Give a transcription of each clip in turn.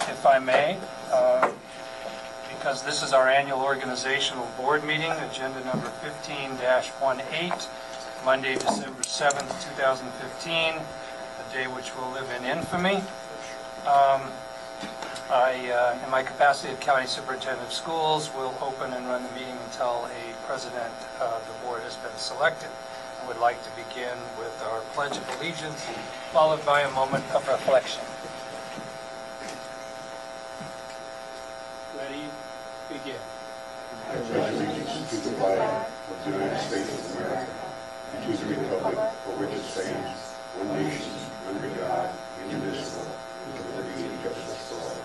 if I may, because this is our annual organizational board meeting, agenda number 15-18, Monday, December 7th, 2015, a day which will live in infamy. In my capacity of County Superintendent of Schools, will open and run the meeting until a president of the board has been selected. I would like to begin with our Pledge of Allegiance, followed by a moment of reflection. Ready? Begin. I pledge allegiance to the flag of the United States of America and to the republic for which it stands, one nation, under God, indivisible, with liberty and justice for all.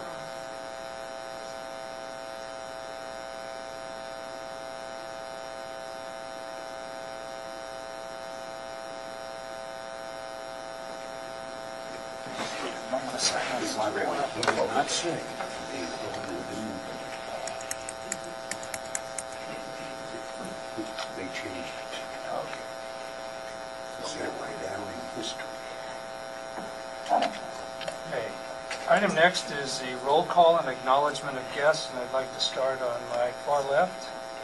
Not sick. They changed it. Okay. Set it right down in history. Okay. Item next is the roll call and acknowledgement of guests, and I'd like to start on my far left.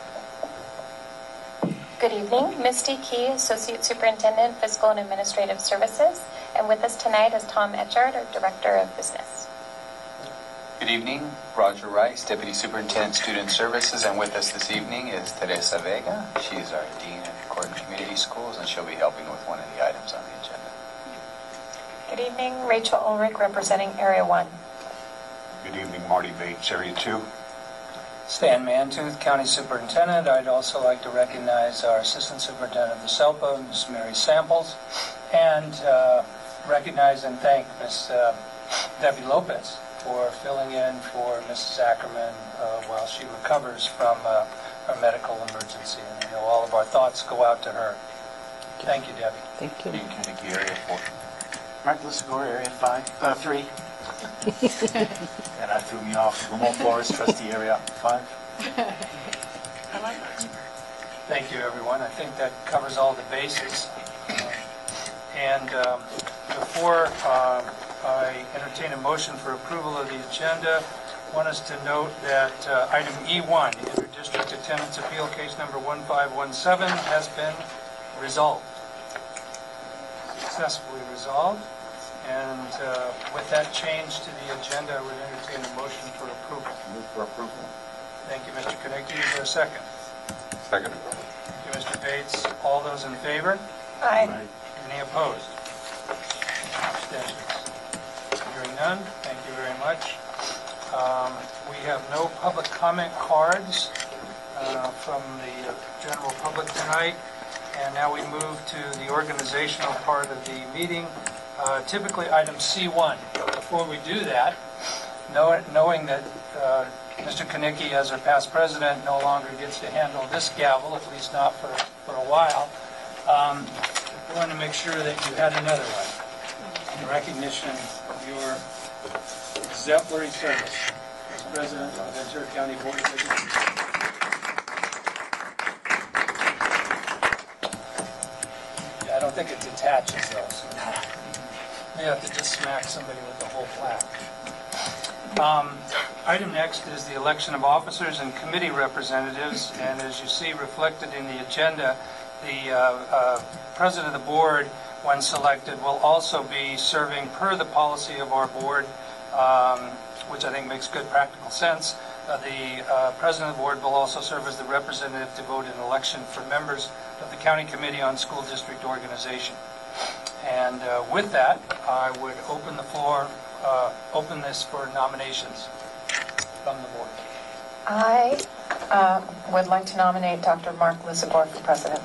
Good evening. Misty Key, Associate Superintendent, Fiscal and Administrative Services. And with us tonight is Tom Etchard, our Director of Business. Good evening. Roger Rice, Deputy Superintendent, Student Services. And with us this evening is Teresa Vega. She is our Dean of Corridor Community Schools, and she'll be helping with one of the items on the agenda. Good evening. Rachel Ulrich, representing Area 1. Good evening, Marty Bates, Area 2. Stan Mantooth, County Superintendent. I'd also like to recognize our Assistant Superintendent of the SELPA, Ms. Mary Samples, and recognize and thank Ms. Debbie Lopez for filling in for Mrs. Ackerman while she recovers from a medical emergency. And I know all of our thoughts go out to her. Thank you, Debbie. Thank you. Dean Kinnicky, Area 4. Mark Lissagore, Area 3. And I threw me off. Lamont Forest, Trustee, Area 5. I like that. Thank you, everyone. I think that covers all the bases. And before I entertain a motion for approval of the agenda, I want us to note that item E1, Interdistrict Attendance Appeal Case number 1517, has been resolved. Successfully resolved. And with that change to the agenda, I would entertain a motion for approval. Move for approval. Thank you, Mr. Konecki. Is there a second? Second. Thank you, Mr. Bates. All those in favor? Aye. Any opposed? Abstentions? Hearing none, thank you very much. We have no public comment cards from the general public tonight. And now we move to the organizational part of the meeting. Typically, item C1. Before we do that, knowing that Mr. Konecki, as our past president, no longer gets to handle this gavel, at least not for a while, I want to make sure that you had another one in recognition of your exemplary service as president of the Ventura County Board of Education. I don't think it detaches though, so you have to just smack somebody with the whole plaque. Item next is the election of officers and committee representatives, and as you see reflected in the agenda, the president of the board, when selected, will also be serving per the policy of our board, which I think makes good practical sense. The president of the board will also serve as the representative to vote in election for members of the County Committee on School District Organization. And with that, I would open the floor, open this for nominations from the board. I would like to nominate Dr. Mark Lissagore for president.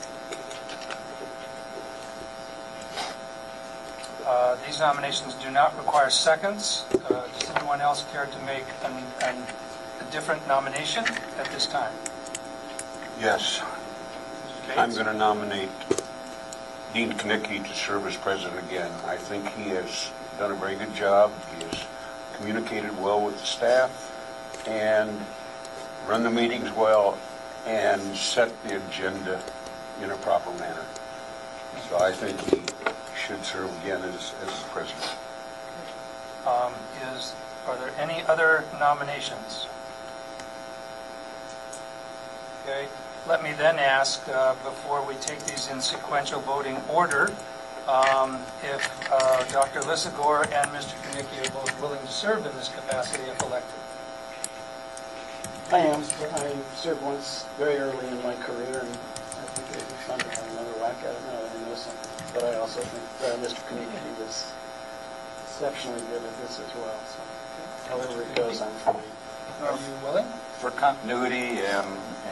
These nominations do not require seconds. Does anyone else care to make a different nomination at this time? Yes. I'm going to nominate Dean Konecki to serve as president again. I think he has done a very good job. He has communicated well with the staff and run the meetings well and set the agenda in a proper manner. So I think he should serve again as president. Is Are there any other nominations? Okay, let me then ask, before we take these in sequential voting order, if Dr. Lissagore and Mr. Kinnicky are both willing to serve in this capacity if elected. I am. I served once very early in my career, and I think it would be fun to have another whack at it now that I know something. But I also think Mr. Kinnicky was exceptionally good at this as well. So however it goes, I'm fine. Are you willing? For continuity and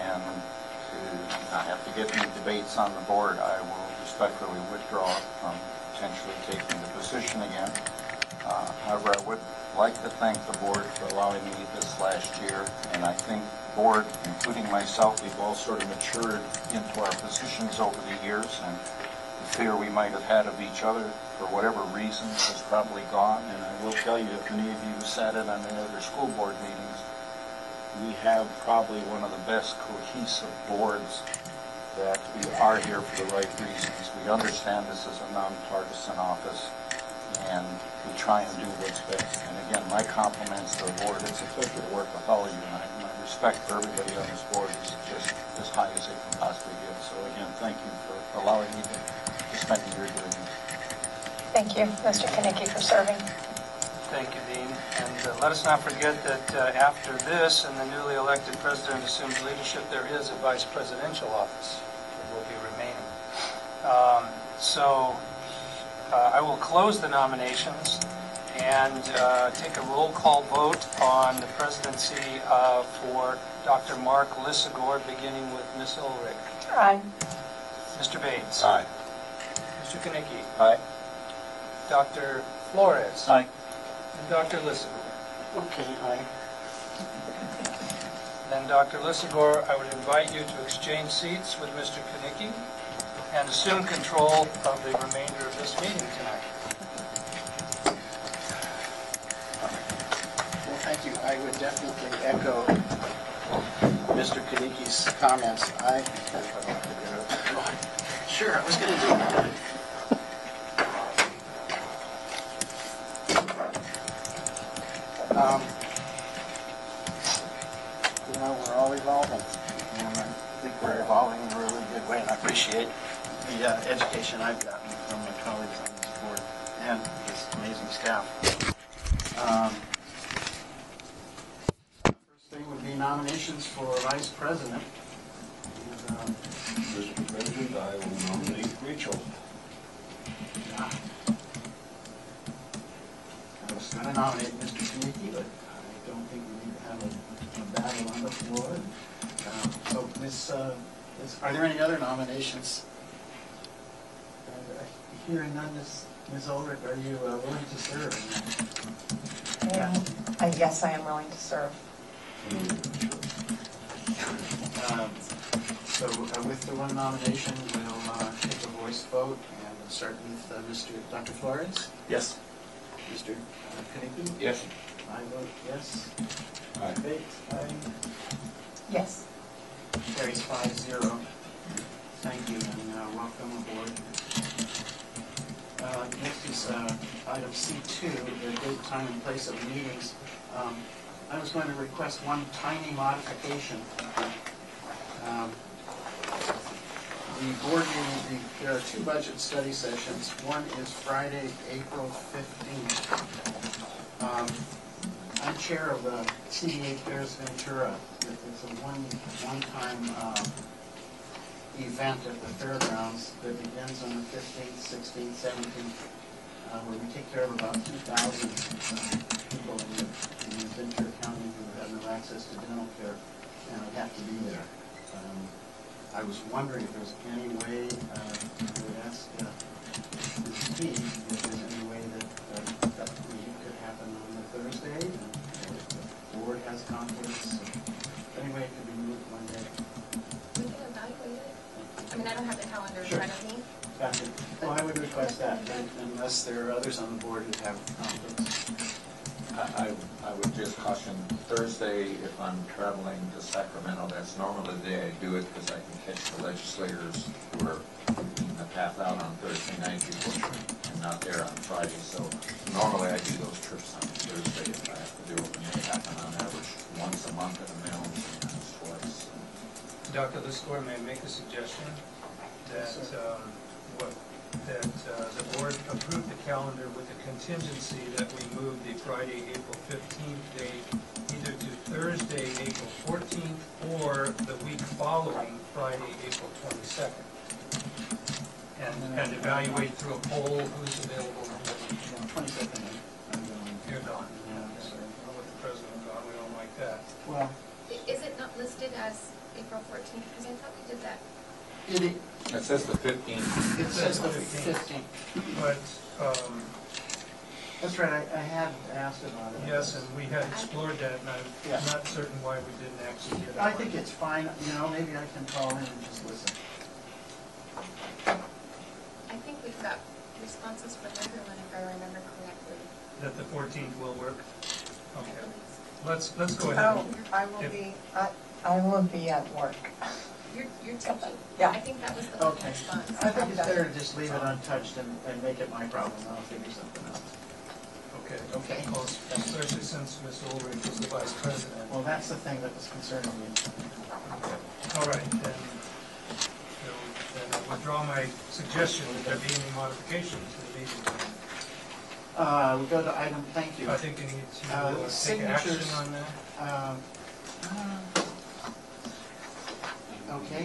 to not have to get into debates on the board, I will respectfully withdraw from potentially taking the position again. However, I would like to thank the board for allowing me this last year, and I think the board, including myself, we've all sort of matured into our positions over the years, and the fear we might have had of each other for whatever reasons has probably gone. And I will tell you, if any of you sat in on the other school board meetings, we have probably one of the best cohesive boards, that we are here for the right reasons. We understand this is a nonpartisan office, and we try and do what's best. And again, my compliments to the board. It's a pleasure to work with all of you, and my respect for everybody on this board is just as high as it can possibly get. So again, thank you for allowing me to spend a year doing this. Thank you, Mr. Kinnicky, for serving. Thank you, Dean. And let us not forget that after this and the newly elected president assumes leadership, there is a vice presidential office that will be remaining. So I will close the nominations and take a roll call vote on the presidency for Dr. Mark Lissagore, beginning with Ms. Ulrich. Aye. Mr. Bates. Aye. Mr. Kinnicky. Aye. Dr. Flores. Aye. And Dr. Lissagore. Okay, aye. Then, Dr. Lissagore, I would invite you to exchange seats with Mr. Kinnicky and assume control of the remainder of this meeting tonight. Well, thank you. I would definitely echo Mr. Kinnicky's comments. Sure, I was going to do that. We're all evolving, and I think we're evolving in a really good way, and I appreciate the education I've gotten from my colleagues on this board and this amazing staff. First thing would be nominations for vice president. And, Mr. President, I will nominate Rachel. I was going to nominate Mr. Kinnicky, but I don't think we need to have a battle on the floor. So, are there any other nominations? Hearing none, Ms. Ulrich, are you willing to serve? Yes, I am willing to serve. So with the one nomination, we'll take a voice vote, and we'll start with Dr. Flores. Yes. Mr. Kinnicky? Yes. I vote yes. Aye. Bates? Aye. Yes. Carries 5-0. Thank you, and welcome aboard. Next is item C2, the date, time, and place of meetings. I was going to request one tiny modification. The board meeting, there are two budget study sessions. One is Friday, April 15th. I'm chair of the CDA Fairs Ventura. It's a one-time event at the fairgrounds that begins on the 15th, 16th, 17th, where we take care of about 2,000 people in Ventura County who have no access to dental care and would have to be there. I was wondering if there's any way, I would ask Steve if there's any way that meeting could happen on the Thursday, and if the board has conflicts, anyway it could be moved one day. We can evaluate it. I mean, I don't have the calendar in Sure. front of me. Gotcha. Well, I would request that, unless there are others on the board who have conflicts. I would just caution Thursday, if I'm traveling to Sacramento, that's normally the day I do it because I can catch the legislators who are keeping the path out on Thursday night before I'm not there on Friday. So normally I do those trips on Thursday if I have to Dr. Liscore, may I make a suggestion that the board approve the calendar with the contingency that we move the Friday, April 15th date either to Thursday, April 14th, or the week following Friday, April 22nd. And evaluate through a poll who's available. 22nd, I'm going. You're gone. Yeah, sorry. I'll let the president gone, we don't like that. Well, Is it not listed as April 14th? Because I thought we did that. it says the 15th. says the 15th. But, That's right, I had asked about it. yes, and we had explored that, and Yeah. I'm not certain why we didn't actually get it. I think it's fine, maybe I can call in and just listen. I think we've got responses from everyone, if I remember correctly. That the 14th will work? I Okay, believe so. let's go ahead. Oh, I will be at work. You're touching. Yeah. I think that was the Okay. response. I think it's better to just leave it untouched and make it my problem, I'll figure something out. Okay. Okay. Well, especially since Ms. Ulrich was the vice president. Well, that's the thing that was concerning me. All right, then I withdraw my suggestion that there be any modifications to the meeting. We go to item, thank you. I think you need to take signatures. action on that. Okay.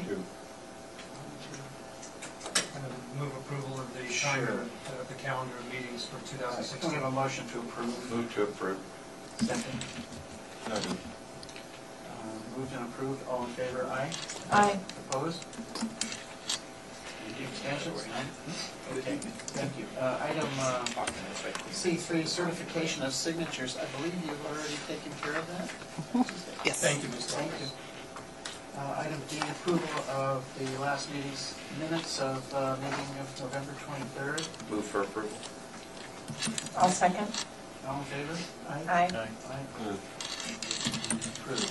Kind of move approval of the the calendar of meetings for Can we 2016. have a motion to approve? Move to approve. Second. Moved and approved, all in favor, aye? Aye. Opposed? Abstentions? None? Okay, thank you. Item C3, certification of signatures. I believe you've already taken care of that? Yes. Thank you, Mr. Thank you. Item D, approval of the last meeting's minutes of meeting of November 23rd. Move for approval. I'll second. All in favor? Aye. Aye. Approved.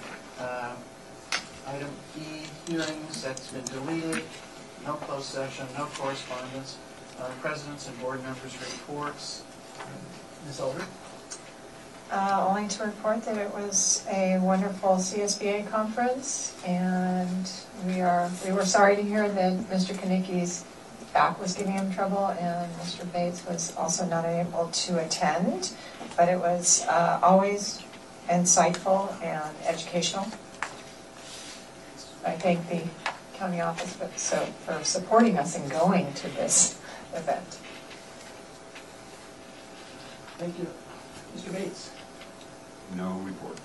Item E, hearings, that's been deleted. No closed session, no correspondence. Presidents and board members' reports. Ms. Ulrich? Only to report that it was a wonderful CSBA conference, and we were sorry to hear that Mr. Kanicki's back was giving him trouble, and Mr. Bates was also not able to attend, but it was always insightful and educational. I thank the county office for supporting us in going to this event. Thank you. Mr. Bates? No report.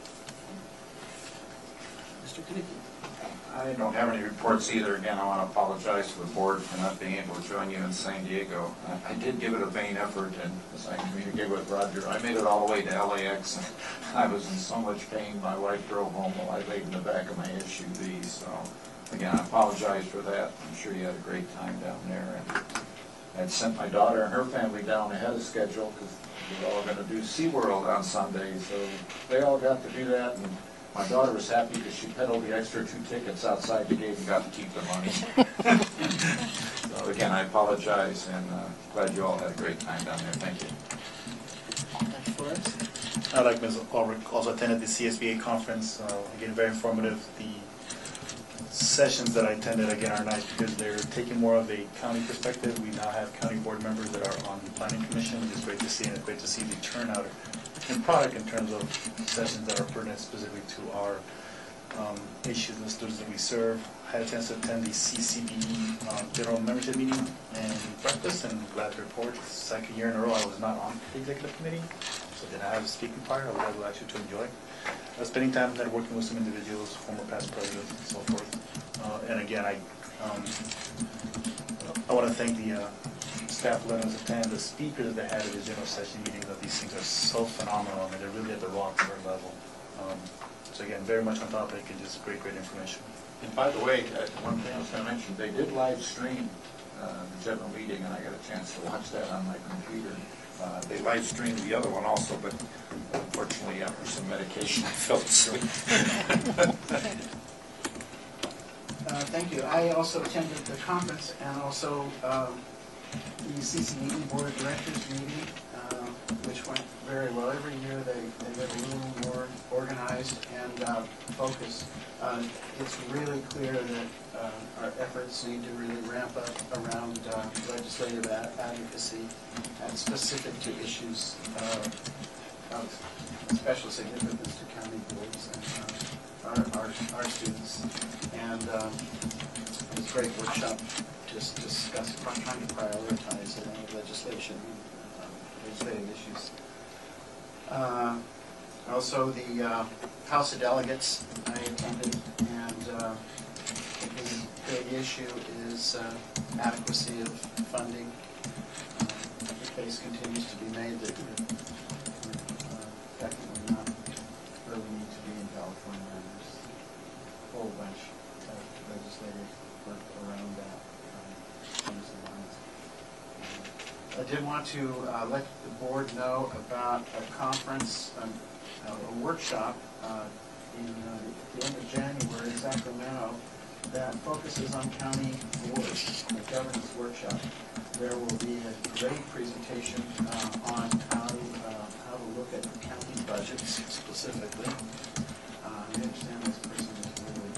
Mr. Kanicki? I don't have any reports either. Again, I want to apologize to the board for not being able to join you in San Diego. I did give it a vain effort, and as I communicated with Roger, I made it all the way to LAX, and I was in so much pain. My wife drove home while I laid in the back of my SUV. So, again, I apologize for that. I'm sure you had a great time down there. And I'd sent my daughter and her family down ahead of schedule because we were all going to do SeaWorld on Sunday. So they all got to do that. And my daughter was happy because she peddled the extra 2 tickets outside the gate and got to keep the money. So again, I apologize, and glad you all had a great time down there. Thank you. Dr. Flores? I, like Ms. Ulrich, also attended the CSBA conference. Again, very informative. The sessions that I attended, again, are nice because they're taking more of a county perspective. We now have county board members that are on the planning commission, which is great to see, and it's great to see the turnout in product in terms of sessions that are pertinent specifically to our issues and the students that we serve. I had a chance to attend the CCBE general membership meeting and breakfast, and glad to report it's the second year in a row I was not on the executive committee, so did I have a speaking part I was able actually to enjoy. Spending time networking with some individuals, former past presidents, and so forth. And again, I want to thank the staff letting us attend, the speakers that they had at the general session meetings. That these things are so phenomenal. I mean, they're really at the rock star level. So again, very much on topic and just great information. And by the way, one thing I was going to mention, they did live stream the general meeting, and I got a chance to watch that on my computer. They live streamed the other one also, but unfortunately after some medication I fell asleep. Thank you. I also attended the conference and also the CCBE Board of Directors meeting, which went very well. Every year they get a little more organized. prioritized and focused. It's really clear that our efforts need to really ramp up around legislative advocacy and specific to issues of special significance to county boards and our students. And it was a great workshop to discuss trying to prioritize legislation, legislative issues. Also, the House of Delegates I attended, and the big issue is adequacy of funding. The case continues to be made that we're definitely not where we need to be in California, and there's a whole bunch of legislative work around that. Change the lines. I did want to let the board know about a conference, a workshop in the end of January in Sacramento that focuses on county boards, a governance workshop. There will be a great presentation on how to look at county budgets specifically. I understand this person is really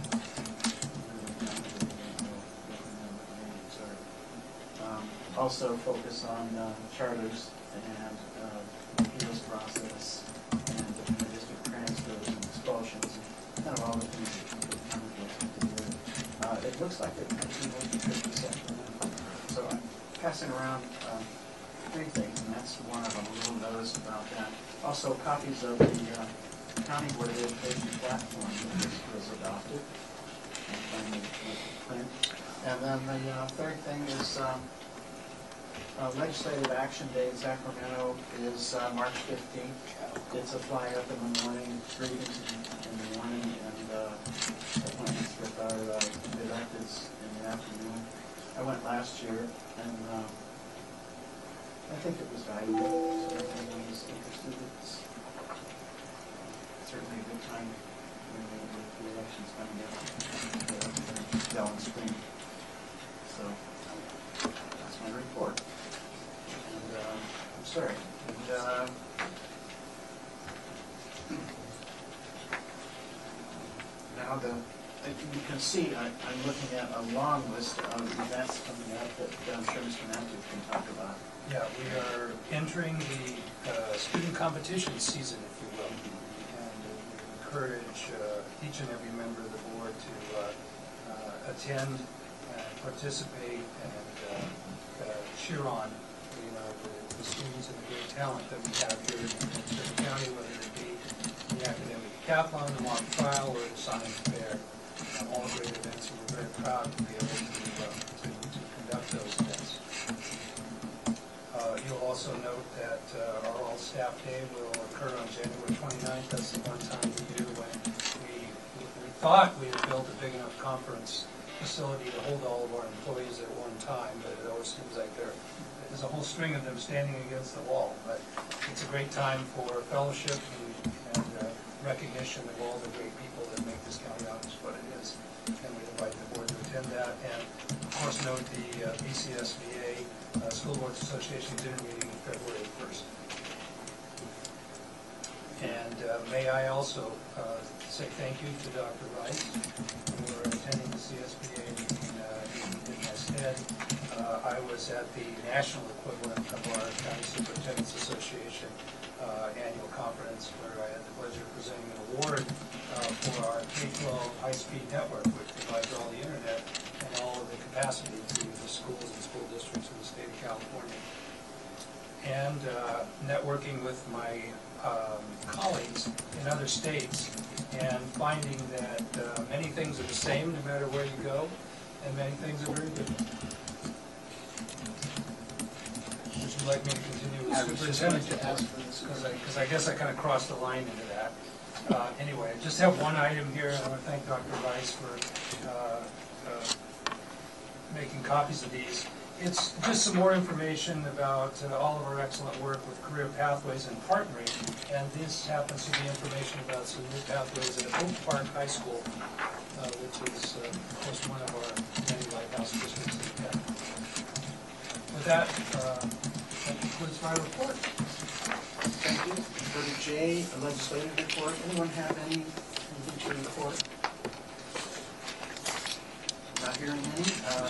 also focus on charters and appeals process and the district transfers and expulsions and kind of all the things that the county looks to do. It looks like it might be more than 50%. So I'm passing around three things, and that's one of them, a little notice about that. Also, copies of the County Board of Education platform that was adopted and finally print. And then the third thing is Legislative Action Day in Sacramento is March 15th. It's a fly up in the morning, greetings in the morning, and appointments with our electeds in the afternoon. I went last year, and I think it was valuable. So if anyone is interested, it's certainly a good time with the elections coming up, Dell and Spring. So that's my report. And I'm sorry. And, now you can see I'm looking at a long list of events coming up that I'm sure Mr. Matthews can talk about. Yeah, we are entering the student competition season, if you will, and we encourage each and every member of the board to attend, participate, and cheer on the students and the great talent that we have here in Ventura County, whether it be the academic decathlon, the mock trial, or the science fair. All great events, and we're very proud to be able to conduct those events. You'll also note that our all-staff day will occur on January 29th. That's the one time of the year when we thought we had built a big enough conference facility to hold all of our employees at one time, but it always seems like there's a whole string of them standing against the wall. But it's a great time for fellowship and recognition of all the great people that make this county office what it is. And we invite the board to attend that. And of course, note the BCSBA School Boards Association dinner meeting on February 1st. And may I also say thank you to Dr. Rice for attending the CSBA meeting in my stead. I was at the national equivalent of our County Superintendents Association annual conference where I had the pleasure of presenting an award for our K-12 high-speed network, which provides all the internet and all of the capacity to the schools and school districts in the state of California. And networking with my colleagues in other states and finding that many things are the same no matter where you go, and many things are very different. Would you like me to continue with superintendent? Because I guess I kind of crossed the line into that. Anyway, I just have one item here. I want to thank Dr. Rice for making copies of these. It's just some more information about all of our excellent work with Career Pathways and partnering, and this happens to be information about some new pathways at Oak Park High School, which is, of course, one of our many lighthouse districts in Canada. With that concludes my report. Thank you. Go to J, a legislative report. Anyone have anything to report? Not hearing any.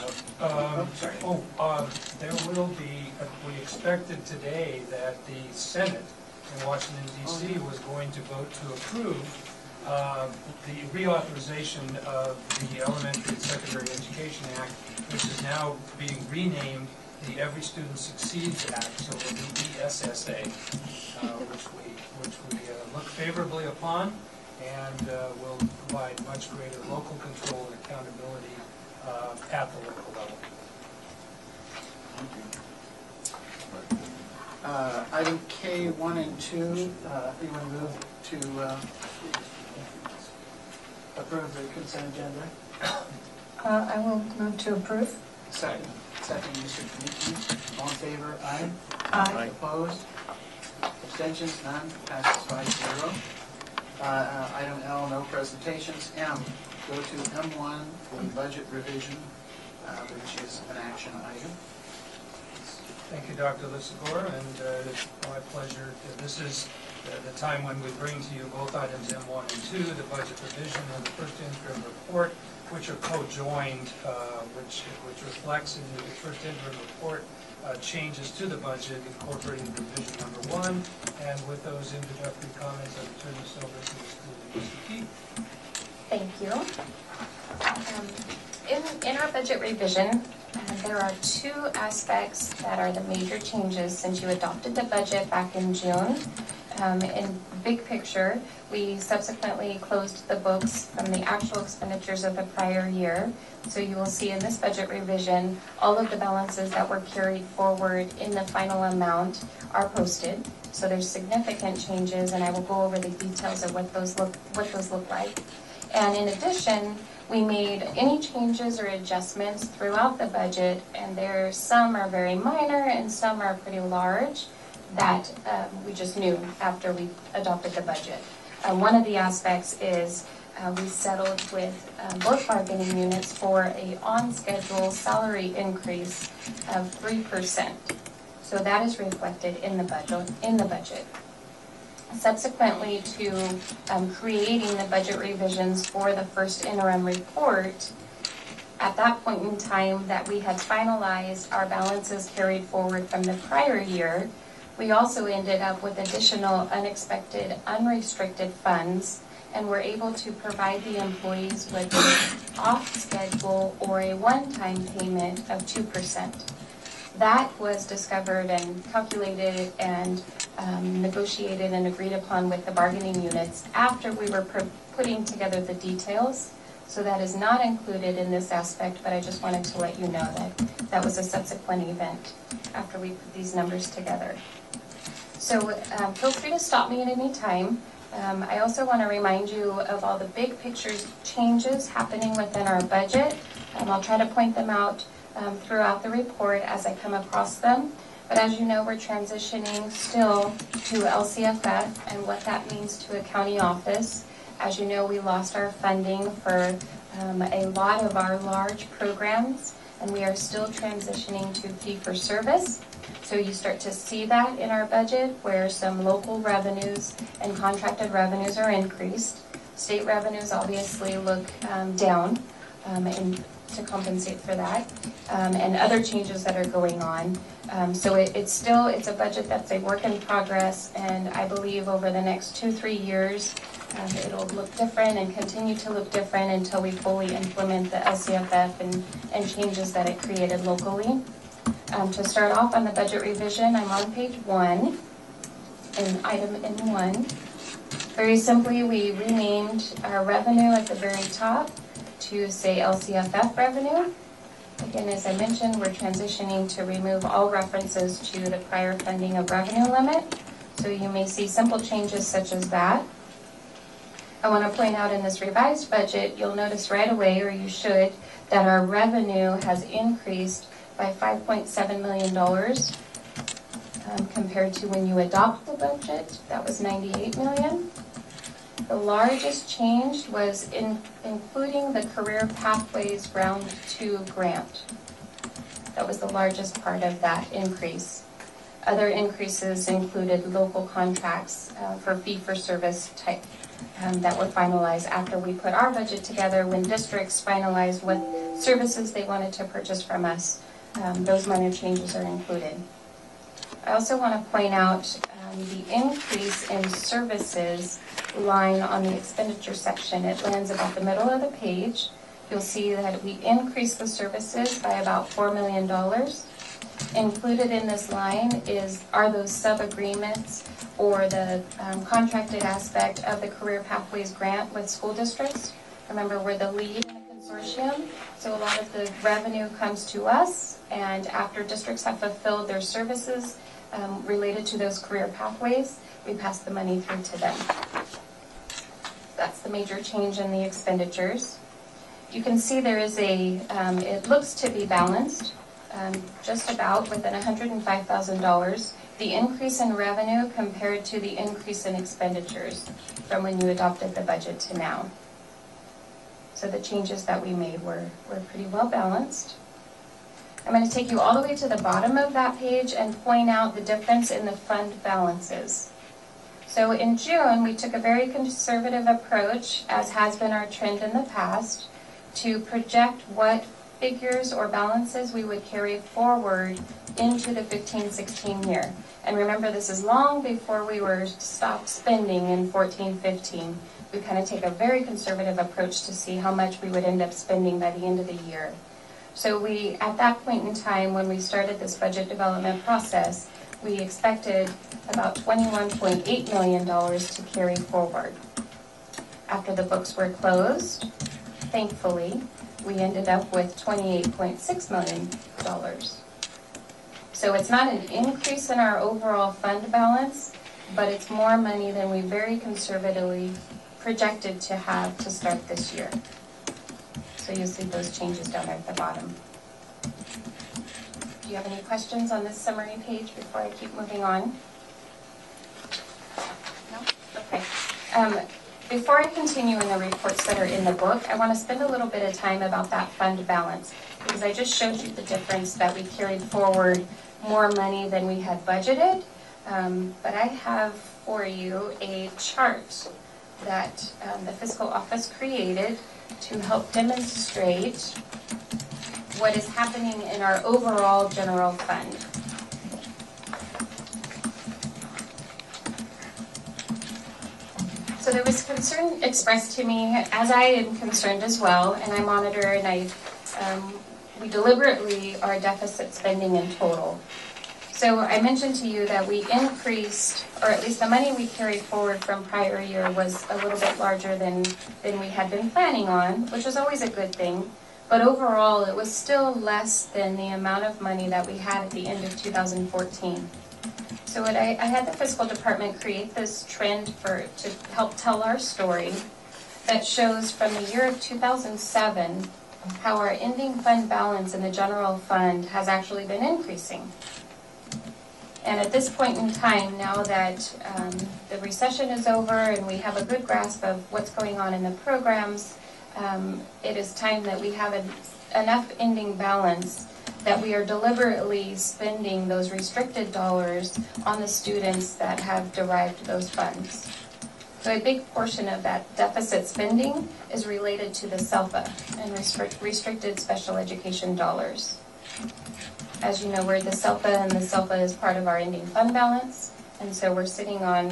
Sorry. There will be, we expected today that the Senate in Washington DC was going to vote to approve the reauthorization of the Elementary and Secondary Education Act, which is now being renamed the Every Student Succeeds Act, so it will be ESSA, which we look favorably upon, and will provide much greater local control and accountability at the local level. Item K, 1 and 2, anyone move to approve the consent agenda? I will move to approve. Second. Second, Mr. Kinnicky. All in favor? Aye. Aye. Opposed? Abstentions? None. Passes 5-0. Item L, no presentations. M, go to M1 for the budget revision, which is an action item. Thank you, Dr. Lisagor, and it's my pleasure. This is the time when we bring to you both items M1 and 2, the budget revision and the first interim report, which are co-joined, which reflects in the first interim report changes to the budget incorporating revision number 1. And with those introductory comments, I turn this over to Mr. Key. Thank you. In our budget revision, there are 2 aspects that are the major changes since you adopted the budget back in June. In big picture, we subsequently closed the books from the actual expenditures of the prior year. So you will see in this budget revision, all of the balances that were carried forward in the final amount are posted. So there's significant changes, and I will go over the details of what those look like. And in addition, we made any changes or adjustments throughout the budget, and some are very minor and some are pretty large, that we just knew after we adopted the budget. One of the aspects is we settled with both bargaining units for a on-schedule salary increase of 3%. So that is reflected in the budget. Subsequently to creating the budget revisions for the first interim report, at that point in time that we had finalized our balances carried forward from the prior year, we also ended up with additional unexpected unrestricted funds and were able to provide the employees with an off-schedule or a one-time payment of 2%. That was discovered and calculated and negotiated and agreed upon with the bargaining units after we were putting together the details. So that is not included in this aspect, but I just wanted to let you know that that was a subsequent event after we put these numbers together. So feel free to stop me at any time. I also want to remind you of all the big picture changes happening within our budget. I'll try to point them out throughout the report as I come across them. But as you know, we're transitioning still to LCFF and what that means to a county office. As you know, we lost our funding for a lot of our large programs, and we are still transitioning to fee-for-service. So you start to see that in our budget where some local revenues and contracted revenues are increased. State revenues obviously look down to compensate for that, and other changes that are going on. So it's a budget that's a work in progress, and I believe over the next 2-3 years it'll look different and continue to look different until we fully implement the LCFF and changes that it created locally. To start off on the budget revision, I'm on page 1, in item N1. Very simply, we renamed our revenue at the very top to say LCFF revenue. Again, as I mentioned, we're transitioning to remove all references to the prior funding of revenue limit. So you may see simple changes such as that. I want to point out in this revised budget, you'll notice right away, or you should, that our revenue has increased by $5.7 million compared to when you adopt the budget. That was $98 million. The largest change was including the Career Pathways Round 2 grant. That was the largest part of that increase. Other increases included local contracts for fee-for-service type that were finalized after we put our budget together when districts finalized what services they wanted to purchase from us. Those minor changes are included. I also want to point out the increase in services line on the expenditure section. It lands about the middle of the page. You'll see that we increased the services by about $4 million. Included in this line are those sub-agreements or the contracted aspect of the Career Pathways grant with school districts. Remember, we're the lead in the consortium, so a lot of the revenue comes to us, and after districts have fulfilled their services related to those career pathways, we pass the money through to them. That's the major change in the expenditures. You can see there is it looks to be balanced, just about within $105,000, the increase in revenue compared to the increase in expenditures from when you adopted the budget to now. So the changes that we made were pretty well balanced. I'm going to take you all the way to the bottom of that page and point out the difference in the fund balances. So in June, we took a very conservative approach, as has been our trend in the past, to project what figures or balances we would carry forward into the 15-16 year. And remember, this is long before we were stopped spending in 14-15. We kind of take a very conservative approach to see how much we would end up spending by the end of the year. So we, at that point in time, when we started this budget development process, we expected about $21.8 million to carry forward. After the books were closed, thankfully, we ended up with $28.6 million. So it's not an increase in our overall fund balance, but it's more money than we very conservatively projected to have to start this year. So you'll see those changes down there at the bottom. Do you have any questions on this summary page before I keep moving on? No? Okay. Before I continue in the reports that are in the book, I want to spend a little bit of time about that fund balance, because I just showed you the difference that we carried forward more money than we had budgeted. But I have for you a chart that the fiscal office created to help demonstrate what is happening in our overall general fund. So there was concern expressed to me, as I am concerned as well, and I monitor and we deliberately are deficit spending in total. So I mentioned to you that we increased, or at least the money we carried forward from prior year was a little bit larger than we had been planning on, which is always a good thing. But overall, it was still less than the amount of money that we had at the end of 2014. So I had the fiscal department create this trend to help tell our story that shows from the year of 2007 how our ending fund balance in the general fund has actually been increasing. And at this point in time, now that the recession is over and we have a good grasp of what's going on in the programs, it is time that we have enough ending balance that we are deliberately spending those restricted dollars on the students that have derived those funds. So a big portion of that deficit spending is related to the SELPA and restricted special education dollars. As you know, we're the SELPA, and the SELPA is part of our ending fund balance, and so we're sitting on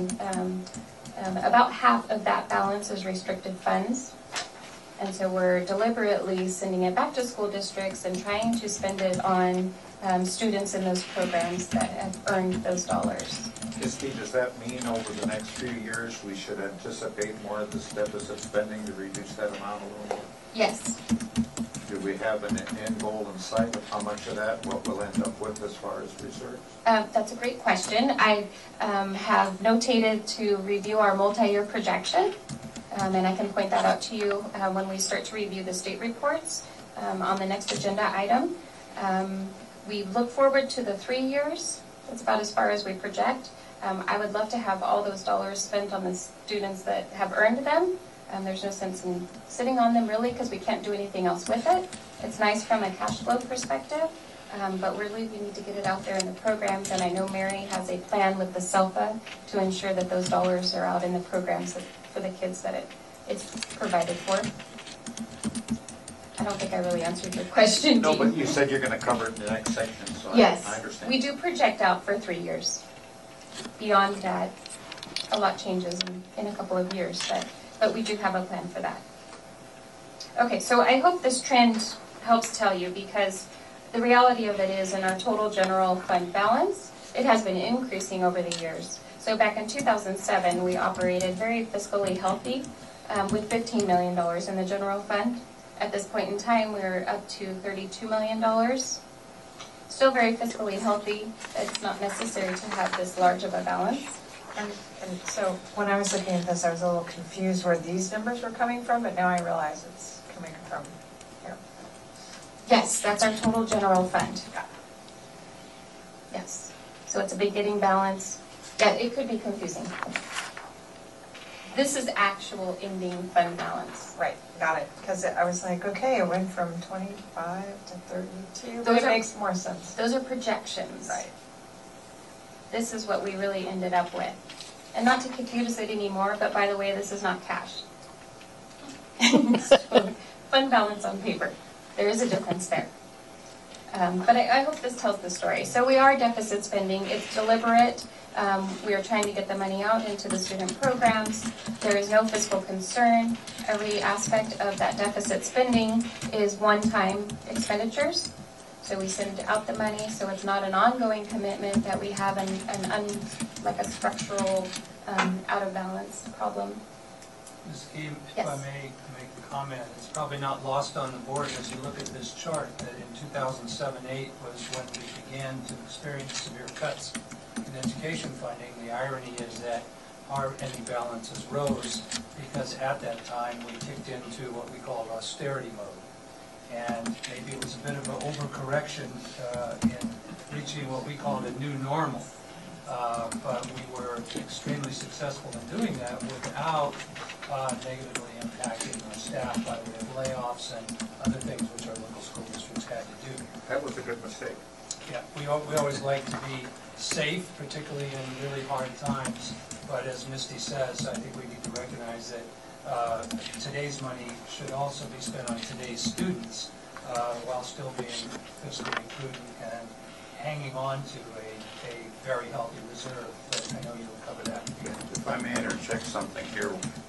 about half of that balance is restricted funds. And so we're deliberately sending it back to school districts and trying to spend it on students in those programs that have earned those dollars. Christy, does that mean over the next few years we should anticipate more of this deficit spending to reduce that amount a little more? Yes. Do we have an end goal in sight of how much of that, what we'll end up with as far as reserves? That's a great question. I have notated to review our multi-year projection. And I can point that out to you when we start to review the state reports on the next agenda item. We look forward to the 3 years. That's about as far as we project. I would love to have all those dollars spent on the students that have earned them. There's no sense in sitting on them really because we can't do anything else with it. It's nice from a cash flow perspective, but really we need to get it out there in the programs, and I know Mary has a plan with the SELFA to ensure that those dollars are out in the programs for the kids that it's provided for. I don't think I really answered your question, No, Dean. but you said you're going to cover it in the next section, so I Yes, understand. we do project out for 3 years. Beyond that, a lot changes in a couple of years, but we do have a plan for that. Okay, so I hope this trend helps tell you, because the reality of it is in our total general fund balance, it has been increasing over the years. So back in 2007, we operated very fiscally healthy with $15 million in the general fund. At this point in time, we're up to $32 million. Still very fiscally healthy. It's not necessary to have this large of a balance. And so when I was looking at this, I was a little confused where these numbers were coming from, but now I realize it's coming from here. Yes, that's our total general fund. Yes. So it's a beginning balance. Yeah, it could be confusing. This is actual ending fund balance. Right, got it. Because I was like, okay, it went from 25 to 32. Those It are- makes more sense. Those are projections. Right. This is what we really ended up with. And not to confuse it anymore, but by the way, this is not cash. So, fund balance on paper. There is a difference there. But I hope this tells the story. So we are deficit spending. It's deliberate. We are trying to get the money out into the student programs. There is no fiscal concern. Every aspect of that deficit spending is one-time expenditures. So we send out the money, so it's not an ongoing commitment that we have like a structural out of balance problem. Ms. Keem, if Yes. I may make a comment, it's probably not lost on the board as you look at this chart that in 2007-8 was when we began to experience severe cuts in education funding. The irony is that our ending balances rose because at that time we kicked into what we call austerity mode. And maybe it was a bit of an overcorrection in reaching what we call the new normal. But we were extremely successful in doing that without negatively impacting our staff by way of layoffs and other things which our local school districts had to do. That was a good mistake. Yeah, we always like to be safe, particularly in really hard times. But as Misty says, I think we need to recognize that today's money should also be spent on today's students while still being fiscally prudent and hanging on to a very healthy reserve. But I know you'll cover that. If I may interject something here.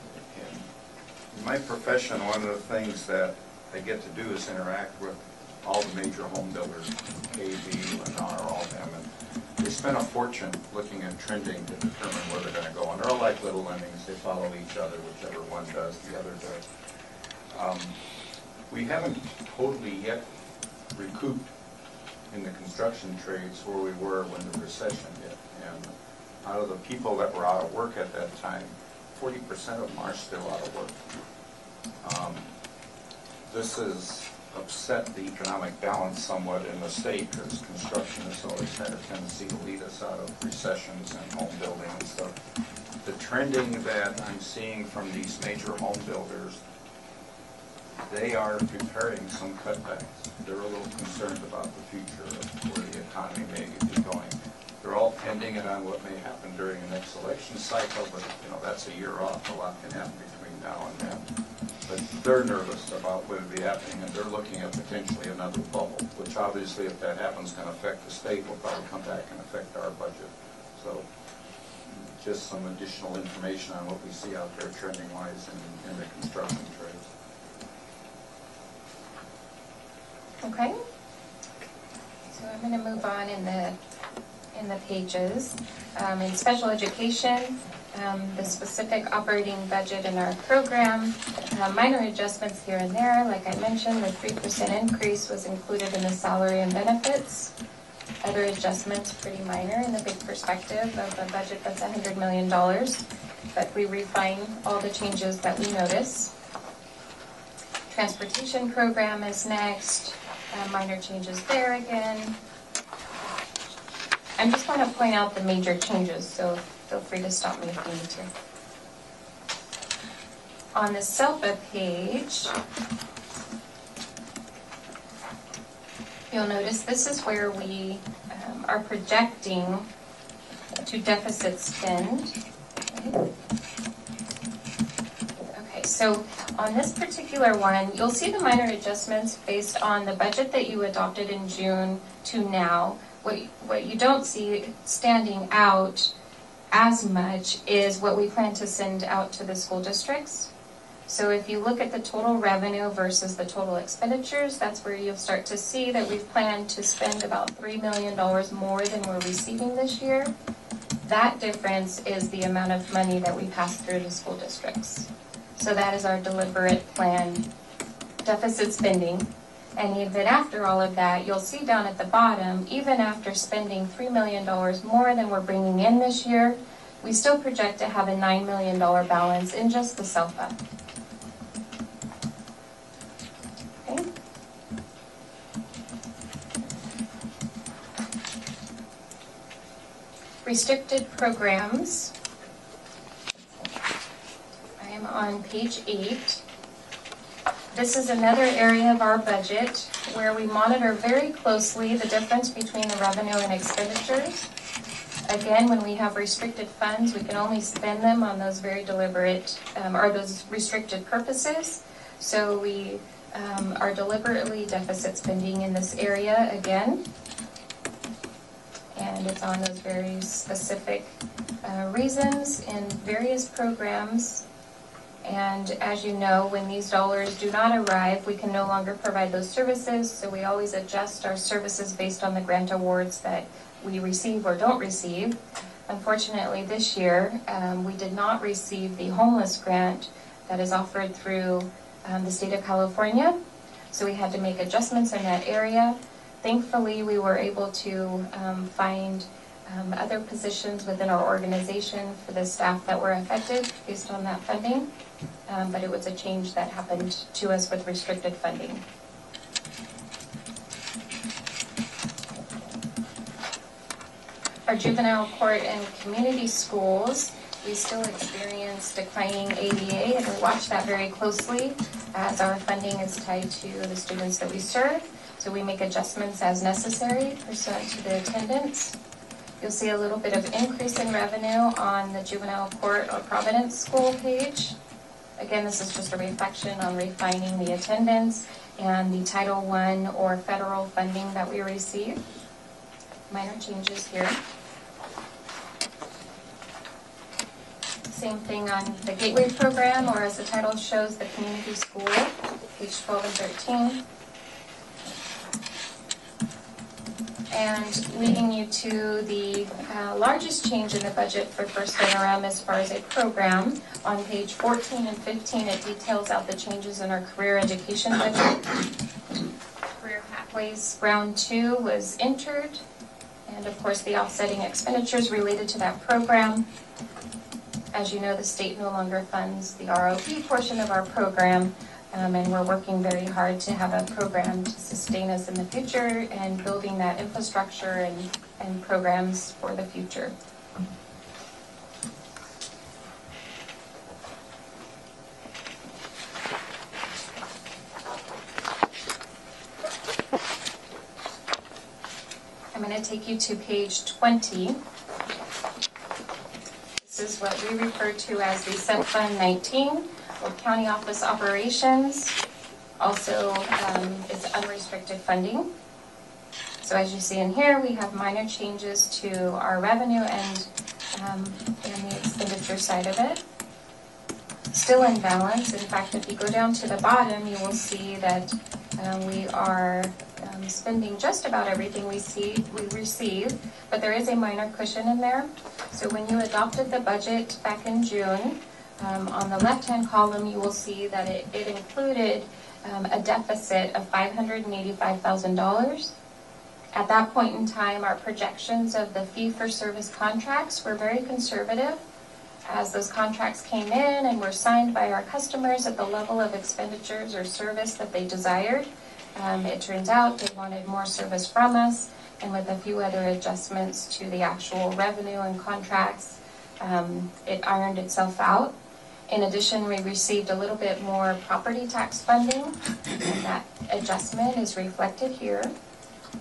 In my profession, one of the things that I get to do is interact with all the major home builders, KB, Lennar, all of them, and they spend a fortune looking at trending to determine where they're going to go. And they're all like little lemmings. They follow each other. Whichever one does, the other does. We haven't totally yet recouped in the construction trades where we were when the recession hit. And out of the people that were out of work at that time, 40% of them are still out of work. This has upset the economic balance somewhat in the state because construction has always had a tendency to lead us out of recessions and home building and stuff. The trending that I'm seeing from these major home builders, they are preparing some cutbacks. They're a little concerned about the future of where the economy may be going. They're all pending it on what may happen during the next election cycle, but that's a year off. A lot can happen between now and then. But they're nervous about what will be happening, and they're looking at potentially another bubble, which obviously, if that happens, can affect the state. Will probably come back and affect our budget. So, just some additional information on what we see out there trending-wise in the construction trades. Okay. So I'm going to move on in the pages. In special education, the specific operating budget in our program, minor adjustments here and there. Like I mentioned, the 3% increase was included in the salary and benefits. Other adjustments, pretty minor in the big perspective of a budget that's $100 million. But we refine all the changes that we notice. Transportation program is next. Minor changes there again. I'm just going to point out the major changes, so feel free to stop me if you need to. On the SELFA page, You'll notice this is where we are projecting to deficit spend. Okay, so on this particular one, you'll see the minor adjustments based on the budget that you adopted in June to now. What you don't see standing out as much is what we plan to send out to the school districts. So if you look at the total revenue versus the total expenditures, that's where you'll start to see that we've planned to spend about $3 million more than we're receiving this year. That difference is the amount of money that we pass through to school districts. So that is our deliberate planned deficit spending. And even after all of that, you'll see down at the bottom, even after spending $3 million more than we're bringing in this year, we still project to have a $9 million balance in just the SELFA. Okay. Restricted programs. I am on page 8. This is another area of our budget where we monitor very closely the difference between the revenue and expenditures. Again, when we have restricted funds, we can only spend them on those very deliberate, or those restricted purposes. So we are deliberately deficit spending in this area again. And it's on those very specific reasons in various programs. And as you know, when these dollars do not arrive, we can no longer provide those services. So we always adjust our services based on the grant awards that we receive or don't receive. Unfortunately, this year, we did not receive the homeless grant that is offered through the state of California. So we had to make adjustments in that area. Thankfully, we were able to find other positions within our organization for the staff that were affected based on that funding. But it was a change that happened to us with restricted funding. Our juvenile court and community schools, we still experience declining ADA, and we watch that very closely as our funding is tied to the students that we serve. So we make adjustments as necessary pursuant to the attendance. You'll see a little bit of increase in revenue on the juvenile court or Providence school page. Again, this is just a reflection on refining the attendance and the Title I or federal funding that we receive. Minor changes here. Same thing on the Gateway program, or as the title shows, the community school, page 12 and 13. And leading you to the largest change in the budget for First Interim as far as a program. On page 14 and 15, it details out the changes in our career education budget. Career Pathways Round 2 was entered, and of course the offsetting expenditures related to that program. As you know, the state no longer funds the ROP portion of our program, and we're working very hard to have a program to sustain us in the future and building that infrastructure and programs for the future. I'm going to take you to page 20. This is what we refer to as the Sub Fund 19, or County Office Operations. Also, it's unrestricted funding. So as you see in here, we have minor changes to our revenue and the expenditure side of it. Still in balance. In fact, if you go down to the bottom, you will see that we are spending just about everything we receive, but there is a minor cushion in there. So when you adopted the budget back in June, on the left-hand column, you will see that it included a deficit of $585,000. At that point in time, our projections of the fee-for-service contracts were very conservative. As those contracts came in and were signed by our customers at the level of expenditures or service that they desired, it turns out they wanted more service from us, and with a few other adjustments to the actual revenue and contracts, it ironed itself out. In addition, we received a little bit more property tax funding, and that adjustment is reflected here.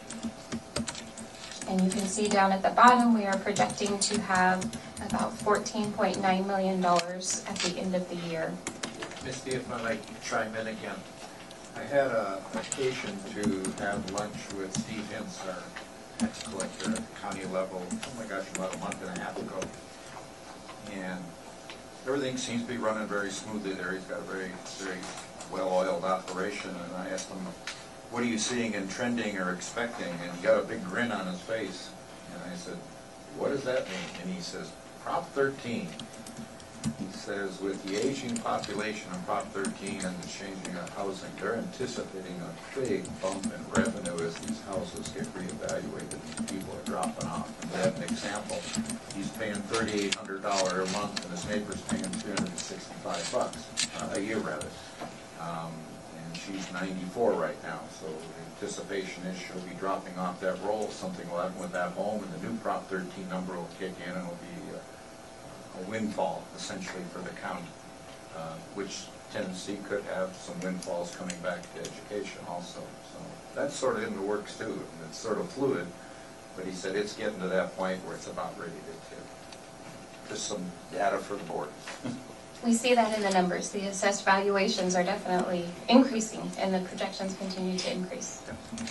And you can see down at the bottom, we are projecting to have about $14.9 million at the end of the year. Misty, if I might chime in again. I had an occasion to have lunch with Steve Hintz, our ex-collector at the county level, oh my gosh, about a month and a half ago. And everything seems to be running very smoothly there. He's got a very, very well-oiled operation. And I asked him, what are you seeing in trending or expecting? And he got a big grin on his face. And I said, what does that mean? And he says, Prop 13. He says, with the aging population of Prop 13 and the changing of housing, they're anticipating a big bump in revenue as these houses get reevaluated and people are dropping off. And to have an example, he's paying $3,800 a month and his neighbor's paying $365 a year rather. And she's 94 right now, so the anticipation is she'll be dropping off that roll. Something will happen with that home, and the new Prop 13 number will kick in and it'll be a windfall, essentially, for the county, which Tennessee could have some windfalls coming back to education also. So that's sort of in the works, too. And it's sort of fluid, but he said it's getting to that point where it's about ready to tip. Just some data for the board. We see that in the numbers. The assessed valuations are definitely increasing, and the projections continue to increase.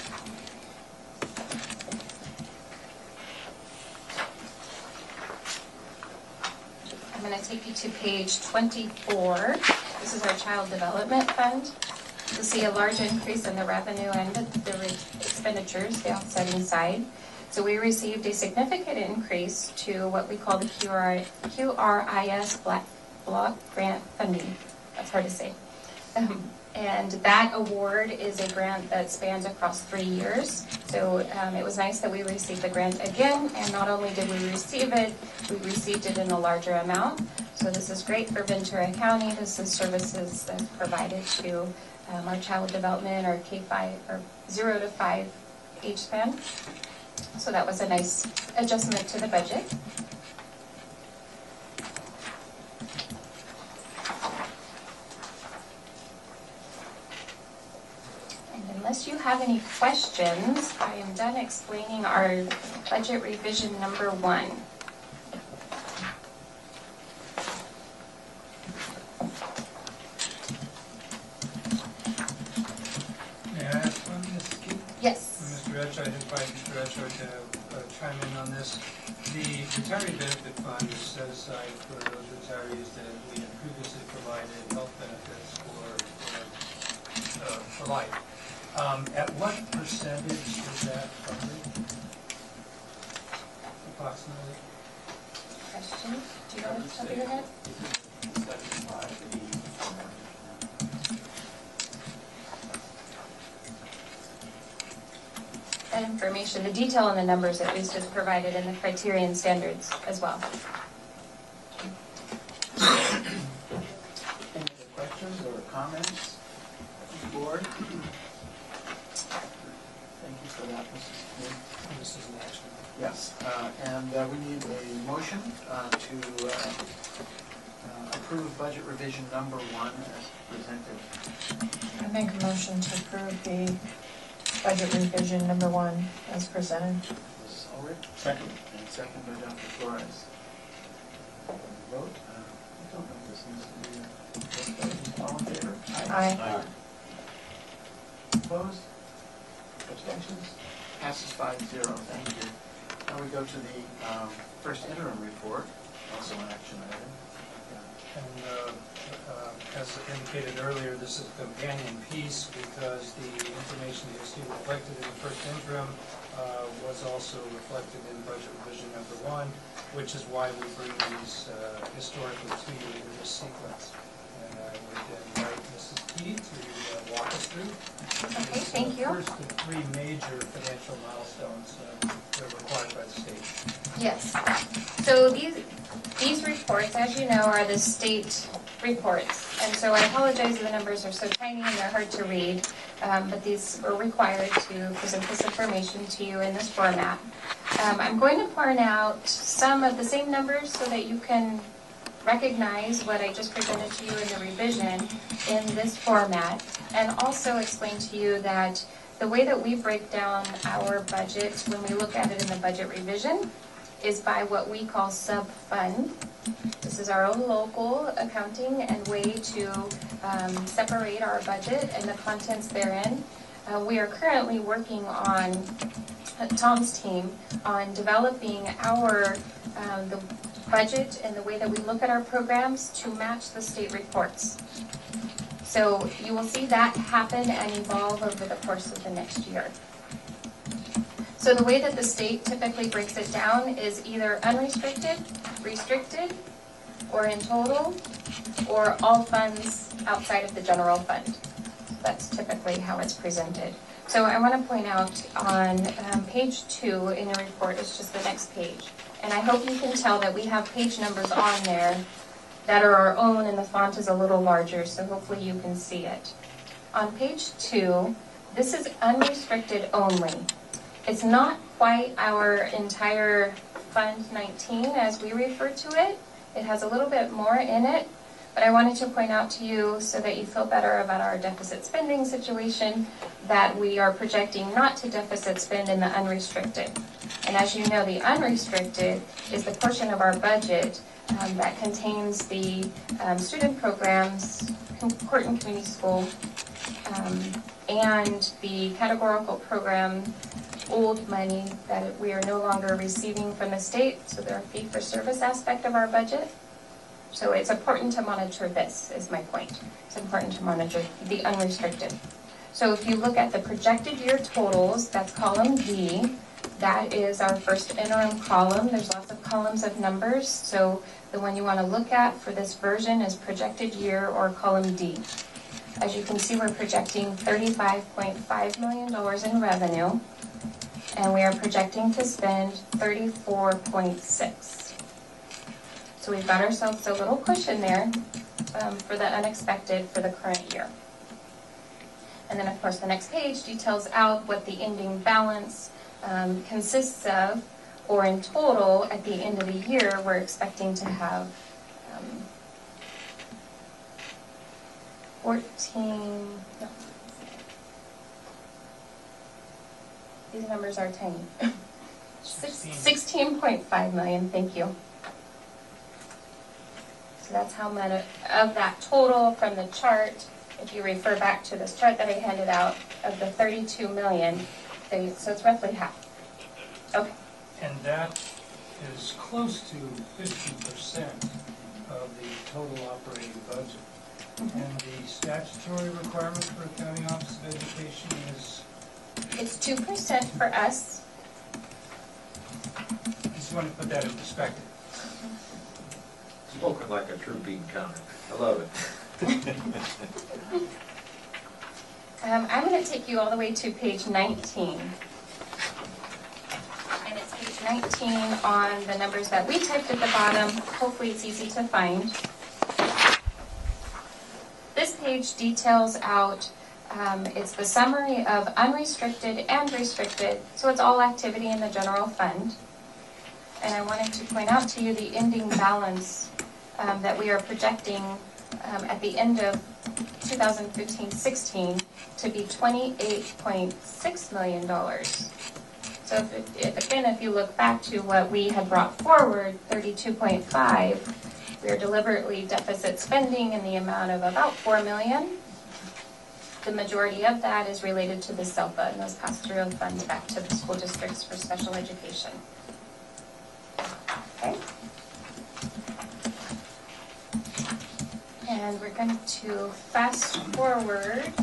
I'm going to take you to page 24. This is our Child Development Fund. You'll see a large increase in the revenue and the expenditures, the offsetting side. So we received a significant increase to what we call the QRIS Block Grant Funding. That's hard to say. And that award is a grant that spans across 3 years. So it was nice that we received the grant again, and not only did we receive it, we received it in a larger amount. So this is great for Ventura County. This is services that's provided to our child development, or K-5, or 0 to 5 age span. So that was a nice adjustment to the budget. Unless you have any questions, I am done explaining our budget revision number 1. May I ask one, Ms. Keith? Yes. Mr. Etcho, I invite Mr. Etcho to chime in on this. The retiree benefit fund is set aside for those retirees that we had previously provided health benefits for life. At what percentage is that funded? Approximately? Question? Do you know off the top of your head? That information, the detail on the numbers at least, is provided in the criterion standards as well. Any other questions or comments from the board? Thank you for that, Mrs. Smith. This is national. Yes, and we need a motion to approve budget revision number 1 as presented. I make a motion to approve the budget revision number 1 as presented. Mrs. Ulrich? Second. And second by Dr. Flores. Vote? I don't know if this needs to be a vote. All in favor? Aye. Opposed? Abstentions? Passes 5-0. Thank you. Now we go to the first interim report, also an action item. And as indicated earlier, this is a companion piece because the information that you see reflected in the first interim was also reflected in budget revision number 1, which is why we bring these historically to you in this sequence. And I would invite Mrs. Key to walk us through. Okay, thank you. First, the 3 major financial milestones that are required by the state. Yes. So these reports, as you know, are the state reports. And so I apologize if the numbers are so tiny and they're hard to read, but these were required to present this information to you in this format. I'm going to point out some of the same numbers so that you can recognize what I just presented to you in the revision in this format, and also explain to you that The way that we break down our budget when we look at it in the budget revision is by what we call sub-fund. This is our own local accounting and way to separate our budget and the contents therein. We are currently working on, Tom's team, on developing our the budget and the way that we look at our programs to match the state reports. So you will see that happen and evolve over the course of the next year. So the way that the state typically breaks it down is either unrestricted, restricted, or in total, or all funds outside of the general fund. That's typically how it's presented. So I want to point out on page 2 in your report, it's just the next page. And I hope you can tell that we have page numbers on there that are our own, and the font is a little larger, so hopefully you can see it. On page 2, this is unrestricted only. It's not quite our entire Fund 19 as we refer to it. It has a little bit more in it, but I wanted to point out to you so that you feel better about our deficit spending situation that we are projecting not to deficit spend in the unrestricted. And as you know, the unrestricted is the portion of our budget that contains the student programs, Corton Community School, and the categorical program old money that we are no longer receiving from the state, so they're a fee-for-service aspect of our budget. So it's important to monitor this, is my point. It's important to monitor the unrestricted. So if you look at the projected year totals, that's column D. That is our first interim column. There's lots of columns of numbers, so the one you want to look at for this version is projected year, or column D. As you can see, we're projecting $35.5 million in revenue, and we are projecting to spend 34.6. So we've got ourselves a little cushion there for the unexpected for the current year. And then, of course, the next page details out what the ending balance consists of, or in total, at the end of the year, we're expecting to have 14, no. These numbers are tiny. 16.5 million, thank you. So that's how much of that total from the chart, if you refer back to this chart that I handed out, of the 32 million, so it's roughly half. Okay. And that is close to 50% of the total operating budget. And the statutory requirement for a county office of education is? It's 2% for us. I just want to put that in perspective. Spoken like a true bean counter. I love it. I'm going to take you all the way to page 19. And it's page 19 on the numbers that we typed at the bottom. Hopefully it's easy to find. This page details out, it's the summary of unrestricted and restricted, so it's all activity in the general fund. And I wanted to point out to you the ending balance that we are projecting at the end of 2015-16 to be $28.6 million. So if you look back to what we had brought forward, 32.5, we are deliberately deficit spending in the amount of about $4 million. The majority of that is related to the SELPA and those pass-through funds back to the school districts for special education. Okay. And we're going to fast forward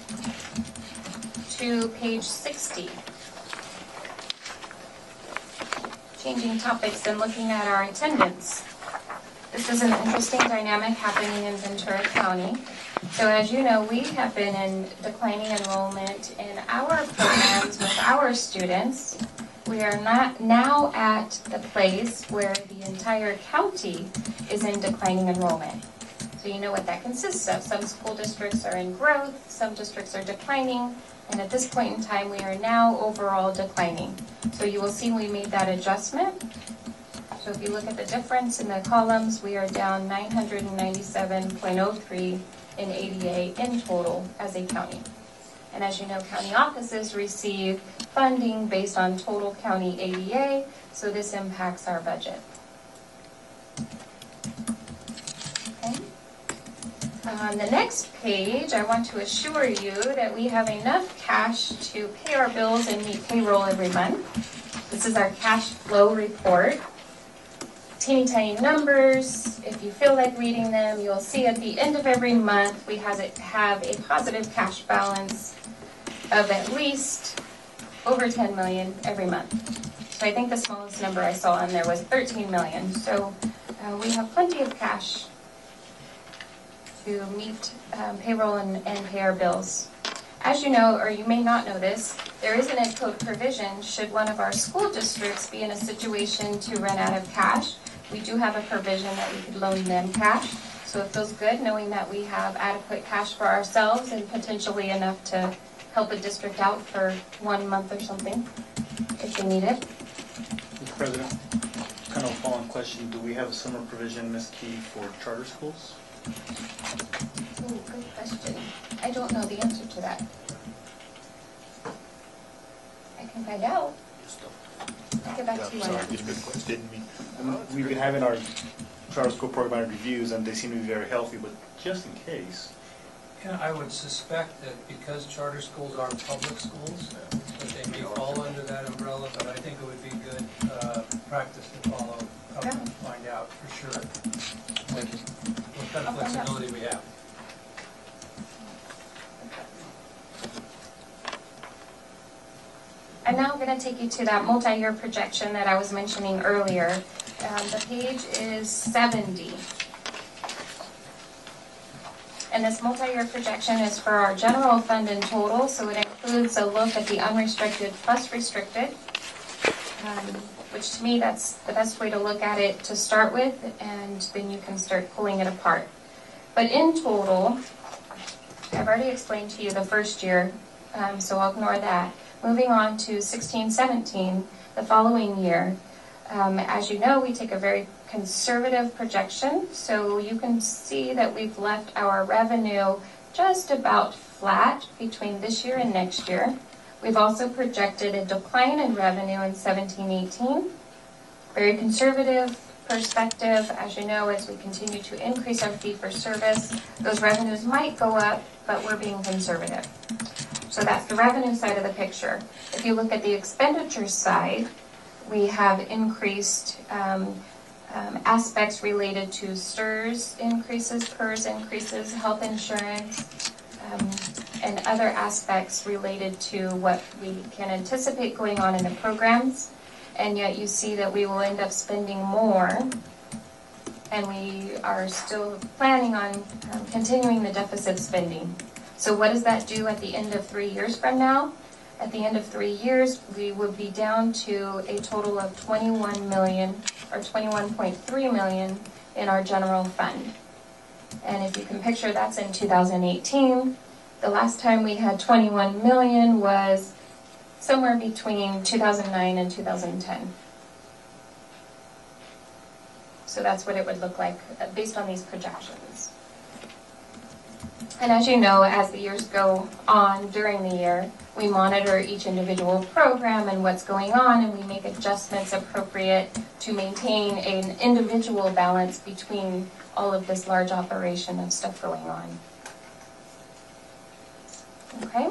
to page 60. Changing topics and looking at our attendance. This is an interesting dynamic happening in Ventura County. So as you know, we have been in declining enrollment in our programs with our students. We are not now at the place where the entire county is in declining enrollment. So you know what that consists of. Some school districts are in growth, some districts are declining, and at this point in time we are now overall declining. So you will see we made that adjustment. So if you look at the difference in the columns, we are down 997.03 in ADA in total as a county. And as you know, county offices receive funding based on total county ADA, so this impacts our budget. Okay. On the next page, I want to assure you that we have enough cash to pay our bills and meet payroll every month. This is our cash flow report. Teeny tiny numbers. If you feel like reading them, you'll see at the end of every month we have a positive cash balance of at least over 10 million every month. So I think the smallest number I saw on there was 13 million. So we have plenty of cash to meet payroll and pay our bills. As you know, or you may not know this, there is an ed code provision should one of our school districts be in a situation to run out of cash. We do have a provision that we could loan them cash. So it feels good knowing that we have adequate cash for ourselves and potentially enough to help a district out for 1 month or something if they need it. Mr. President, kind of a follow-on question. Do we have a similar provision, Ms. Key, for charter schools? Oh, good question. I don't know the answer to that. I can find out. I'll get back to you on Sorry, that. it's a good question. We've been having our charter school program reviews, and they seem to be very healthy, but just in case. Yeah, I would suspect that because charter schools are public schools, that they may fall under that umbrella, but I think it would be good practice to follow up and find out for sure Thank you. what kind of flexibility we have. I'm now going to take you to that multi-year projection that I was mentioning earlier. The page is 70. And this multi-year projection is for our general fund in total, so it includes a look at the unrestricted plus restricted, which to me that's the best way to look at it to start with, and then you can start pulling it apart. But in total, I've already explained to you the first year, so I'll ignore that. Moving on to 16-17, the following year, as you know, we take a very conservative projection, so you can see that we've left our revenue just about flat between this year and next year. We've also projected a decline in revenue in 17-18. Very conservative perspective, as you know, as we continue to increase our fee for service, those revenues might go up, but we're being conservative. So that's the revenue side of the picture. If you look at the expenditures side, we have increased aspects related to STRS increases, PERS increases, health insurance, and other aspects related to what we can anticipate going on in the programs. And yet you see that we will end up spending more, and we are still planning on continuing the deficit spending. So what does that do at the end of 3 years from now? At the end of 3 years, we would be down to a total of 21 million or 21.3 million in our general fund. And if you can picture, that's in 2018. The last time we had 21 million was somewhere between 2009 and 2010. So that's what it would look like based on these projections. And as you know, as the years go on during the year, we monitor each individual program and what's going on, and we make adjustments appropriate to maintain an individual balance between all of this large operation of stuff going on. Okay?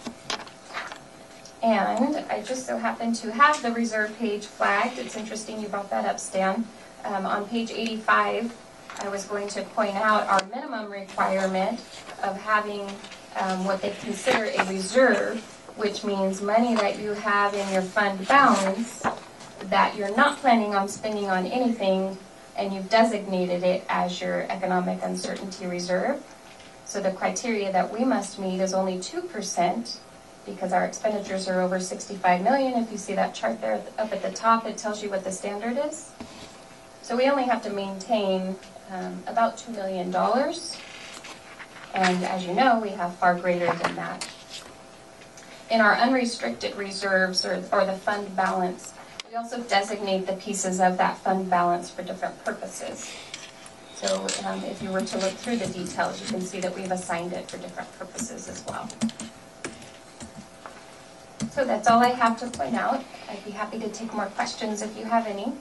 And I just so happen to have the reserve page flagged. It's interesting you brought that up, Stan. On page 85, I was going to point out our minimum requirement of having what they consider a reserve, which means money that you have in your fund balance that you're not planning on spending on anything, and you've designated it as your economic uncertainty reserve. So the criteria that we must meet is only 2%, because our expenditures are over 65 million. If you see that chart there up at the top, it tells you what the standard is. So we only have to maintain about $2 million. And as you know, we have far greater than that. In our unrestricted reserves, or the fund balance, we also designate the pieces of that fund balance for different purposes. So if you were to look through the details, you can see that we've assigned it for different purposes as well. So that's all I have to point out. I'd be happy to take more questions if you have any.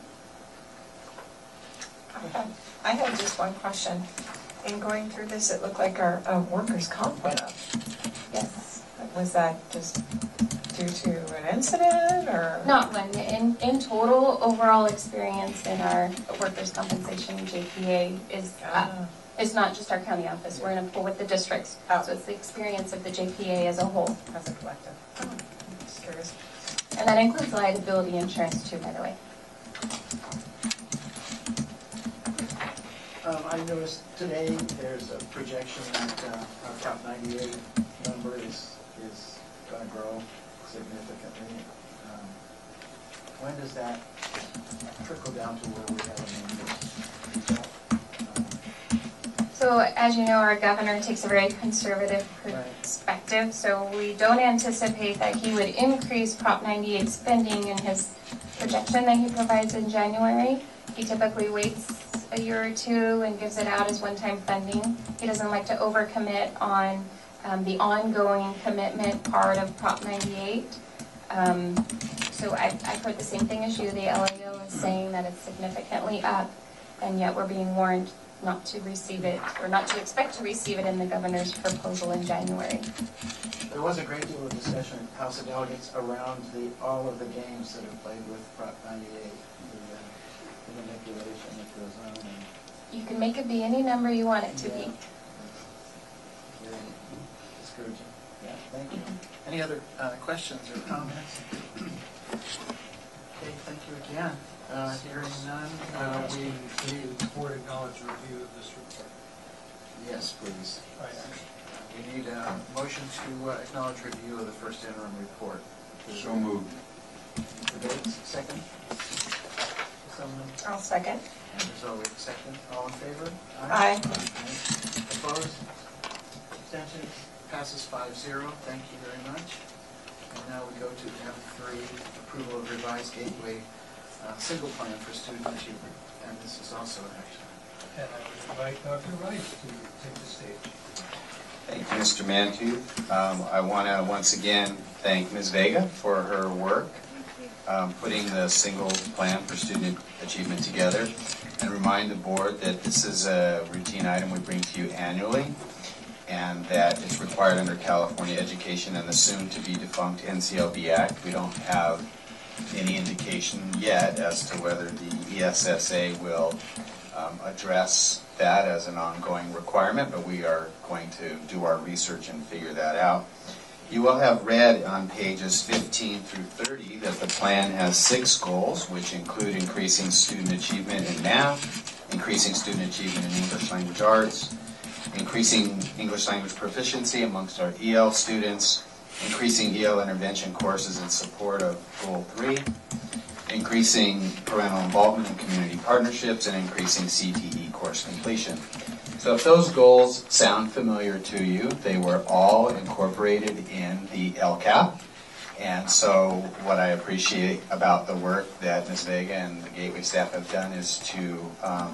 I had just one question. In going through this, it looked like our workers' comp went up. Yes. Was that just due to an incident, or? Not one. In total, overall experience in our workers' compensation JPA is up. It's not just our county office. We're in a pool with the districts. Oh. So it's the experience of the JPA as a whole. As a collective. Oh, just curious. And that includes liability insurance too, by the way. I noticed today there's a projection that our Prop 98 number is going to grow significantly. When does that trickle down to where we have a number? So as you know, our governor takes a very conservative perspective, so we don't anticipate that he would increase Prop 98 spending in his projection that he provides in January. He typically waits a year or two and gives it out as one-time funding. He doesn't like to overcommit on the ongoing commitment part of Prop 98. So I've heard the same thing as you. The LAO is saying that it's significantly up, and yet we're being warned not to receive it, or not to expect to receive it in the governor's proposal in January. There was a great deal of discussion in House of Delegates around all of the games that are played with Prop 98, the manipulation that goes on. And You can make it be any number you want it to be. very discouraging. Yeah, thank you. Any other questions or comments? Okay, thank you again. Hearing none, We need the board acknowledge review of this report. yes, please. Right. We need a motion to acknowledge review of the first interim report. So moved. Mr. Bates, second. Someone, I'll second. and there's always a second. All in favor? Aye. Opposed? Abstentions? Passes 5-0. Thank you very much. And now we go to M3, approval of revised Gateway single plan for student achievement. And this is also an action. And I would invite Dr. Rice to take the stage. Thank you, Mr. Mantue. I want to once again thank Ms. Vega for her work putting the single plan for student achievement together, and remind the board that this is a routine item we bring to you annually, and that it's required under California Education and the soon-to-be defunct NCLB Act. We don't have any indication yet as to whether the ESSA will address that as an ongoing requirement, but we are going to do our research and figure that out. You will have read on pages 15 through 30 that the plan has 6 goals, which include increasing student achievement in math, increasing student achievement in English language arts, increasing English language proficiency amongst our EL students, increasing EL intervention courses in support of Goal 3, increasing parental involvement in community partnerships, and increasing CTE course completion. So if those goals sound familiar to you, they were all incorporated in the LCAP. And so what I appreciate about the work that Ms. Vega and the Gateway staff have done is to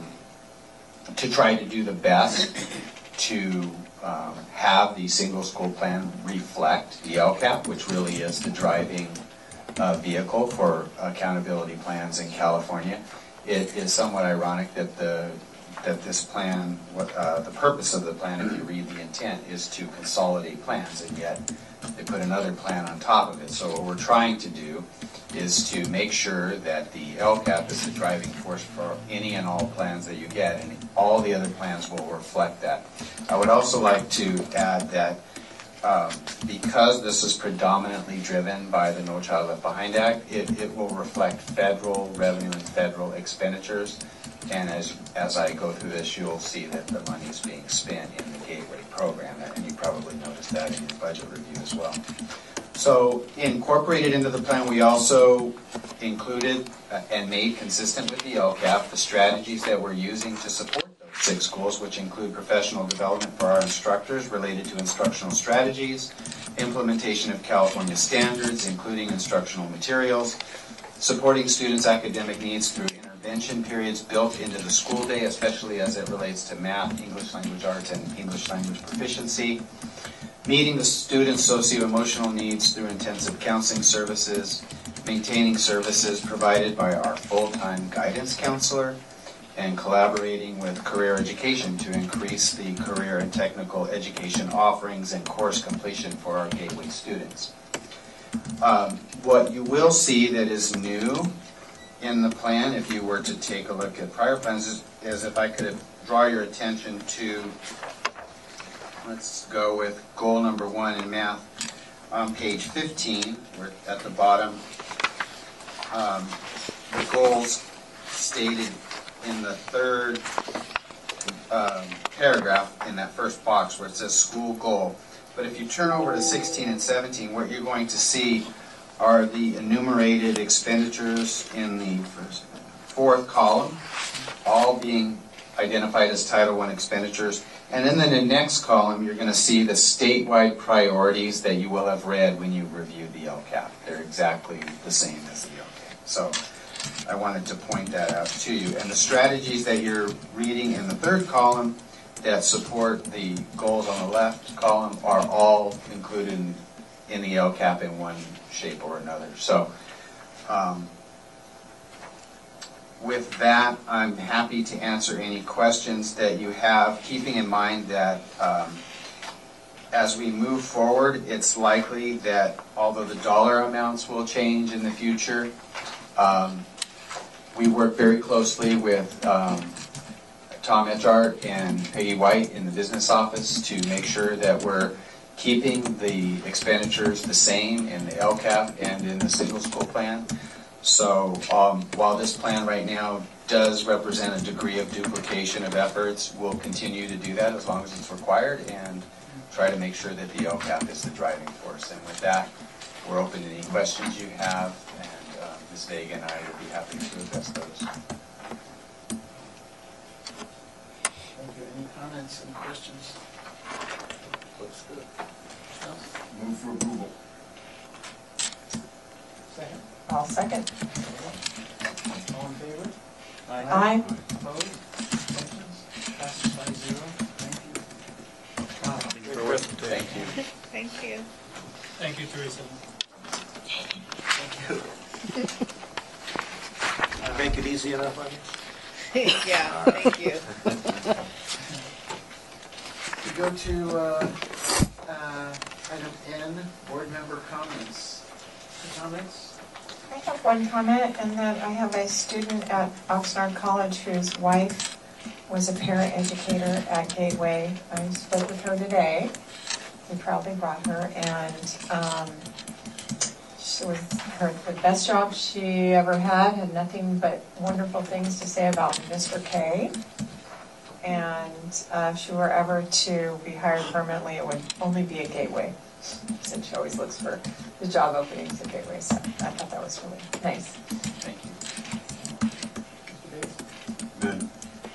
try to do the best to have the single school plan reflect the LCAP, which really is the driving vehicle for accountability plans in California. It is somewhat ironic that this plan, the purpose of the plan, if you read the intent, is to consolidate plans, and yet they put another plan on top of it. So what we're trying to do is to make sure that the LCAP is the driving force for any and all plans that you get, and all the other plans will reflect that. I would also like to add that because this is predominantly driven by the No Child Left Behind Act, it will reflect federal revenue and federal expenditures. And as I go through this, you'll see that the money is being spent in the Gateway program, and you probably noticed that in your budget review as well. So incorporated into the plan, we also included and made consistent with the LCAP the strategies that we're using to support those 6 goals, which include professional development for our instructors related to instructional strategies, implementation of California standards, including instructional materials, supporting students' academic needs through intervention periods built into the school day, especially as it relates to math, English language arts, and English language proficiency. meeting the students' socio-emotional needs through intensive counseling services, maintaining services provided by our full-time guidance counselor, and collaborating with career education to increase the career and technical education offerings and course completion for our Gateway students. What you will see that is new in the plan, if you were to take a look at prior plans, is if I could draw your attention to, let's go with goal number 1 in math on page 15. We're at the bottom. The goals stated in the third paragraph in that first box where it says school goal. But if you turn over to 16 and 17, what you're going to see are the enumerated expenditures in the fourth column, all being identified as Title I expenditures. And then in the next column, you're going to see the statewide priorities that you will have read when you reviewed the LCAP. They're exactly the same as the LCAP. So I wanted to point that out to you. And the strategies that you're reading in the third column that support the goals on the left column are all included in the LCAP in one shape or another. So with that, I'm happy to answer any questions that you have, keeping in mind that as we move forward, it's likely that although the dollar amounts will change in the future, we work very closely with Tom Etchart and Peggy White in the business office to make sure that we're keeping the expenditures the same in the LCAP and in the single school plan. So while this plan right now does represent a degree of duplication of efforts, we'll continue to do that as long as it's required and try to make sure that the LCAP is the driving force. And with that, we're open to any questions you have, and Ms. Vega and I would be happy to address those. Thank you. Any comments, any questions? Looks good. Move for approval. Second? I'll second. All in favor? Aye. Opposed? Abstentions? Passes by 0. Thank you. Thank you. Thank you. Thank you, Teresa. Make it easy enough on you? Yeah, thank you. We go to item N, board member comments. Any comments? I have one comment, and that I have a student at Oxnard College whose wife was a parent educator at Gateway. I spoke with her today. We proudly brought her, and she was the best job she ever had nothing but wonderful things to say about Mr. K. And if she were ever to be hired permanently, it would only be a Gateway. Since she always looks for the job openings at Gateway, so I thought that was really nice. Thank you. Good.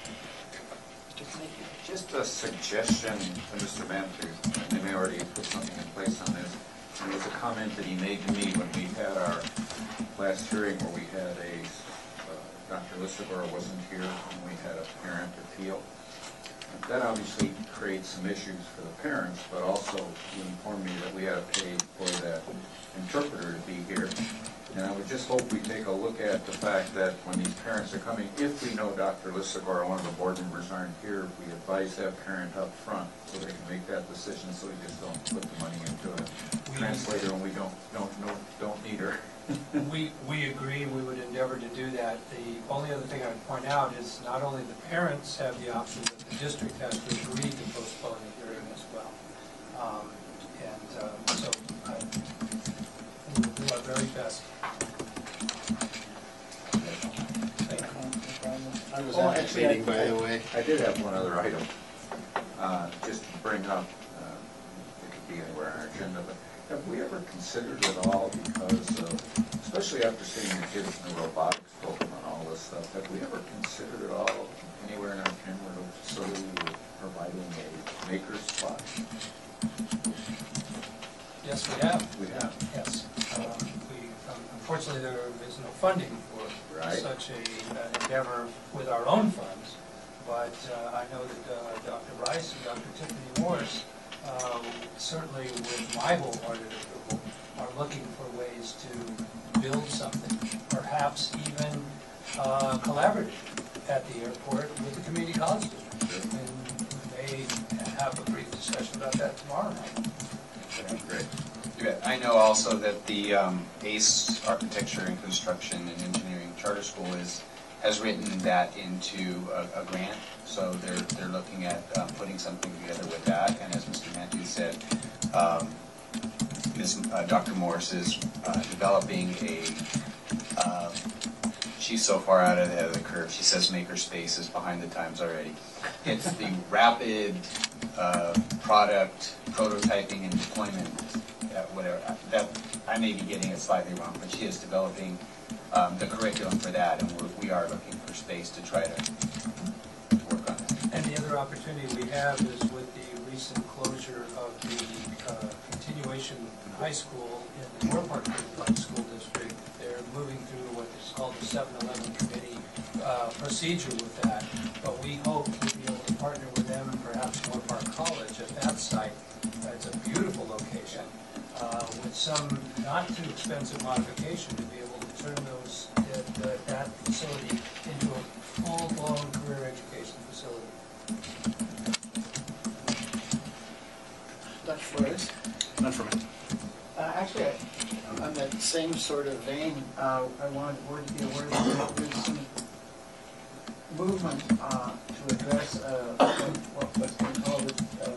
Just a suggestion to Mr. Manfred, and they may already put something in place on this. It was a comment that he made to me when we had our last hearing where we had Dr. Lissabar wasn't here, and we had a parent appeal. And that obviously creates some issues for the parents, but also you informed me that we had to pay for that interpreter to be here. And I would just hope we take a look at the fact that when these parents are coming, if we know Dr. Lissabar or one of the board members aren't here, we advise that parent up front so they can make that decision, so we just don't put the money into a translator when we don't need her. We agree, we would endeavor to do that. The only other thing I would point out is not only the parents have the option, but the district has to agree to postpone the hearing as well. So we will do our very best. I was Oh, at that actually, meeting, by the way. I did have one other item, just to bring up, it could be anywhere on our agenda, but have we ever considered at all, because especially after seeing the kids in the robotics program and all this stuff, have we ever considered at all anywhere in our Kenwood facility providing a maker spot? Yes, we have. We have. Yes. Unfortunately, there is no funding for such an endeavor with our own funds, but I know that Dr. Rice and Dr. Tiffany Morris certainly with my wholehearted approval, are looking for ways to build something, perhaps even collaborative at the airport with the community college district. And we may have a brief discussion about that tomorrow night. Great. I know also that the ACE Architecture and Construction and Engineering Charter School has written that into a grant, so they're looking at putting something together with that. And as Mr. Matthews said, Dr. Morse is developing she's so far out of the curve. She says maker space is behind the times already. It's the rapid product prototyping and deployment, whatever. That I may be getting it slightly wrong, but she is developing the curriculum for that, and we are looking for space to try to work on that. And the other opportunity we have is with the recent closure of the continuation high school in the Moore Park Public School District. They're moving through what is called the 7-Eleven committee procedure with that. But we hope to be able to partner with them and perhaps Moore Park College at that site. It's a beautiful location with some not too expensive modification to be able to turn that facility into a full-blown career education facility. Dr. Flores? None for me. Actually, on that same sort of vein, I wanted the board to be aware that there's some movement to address what's been called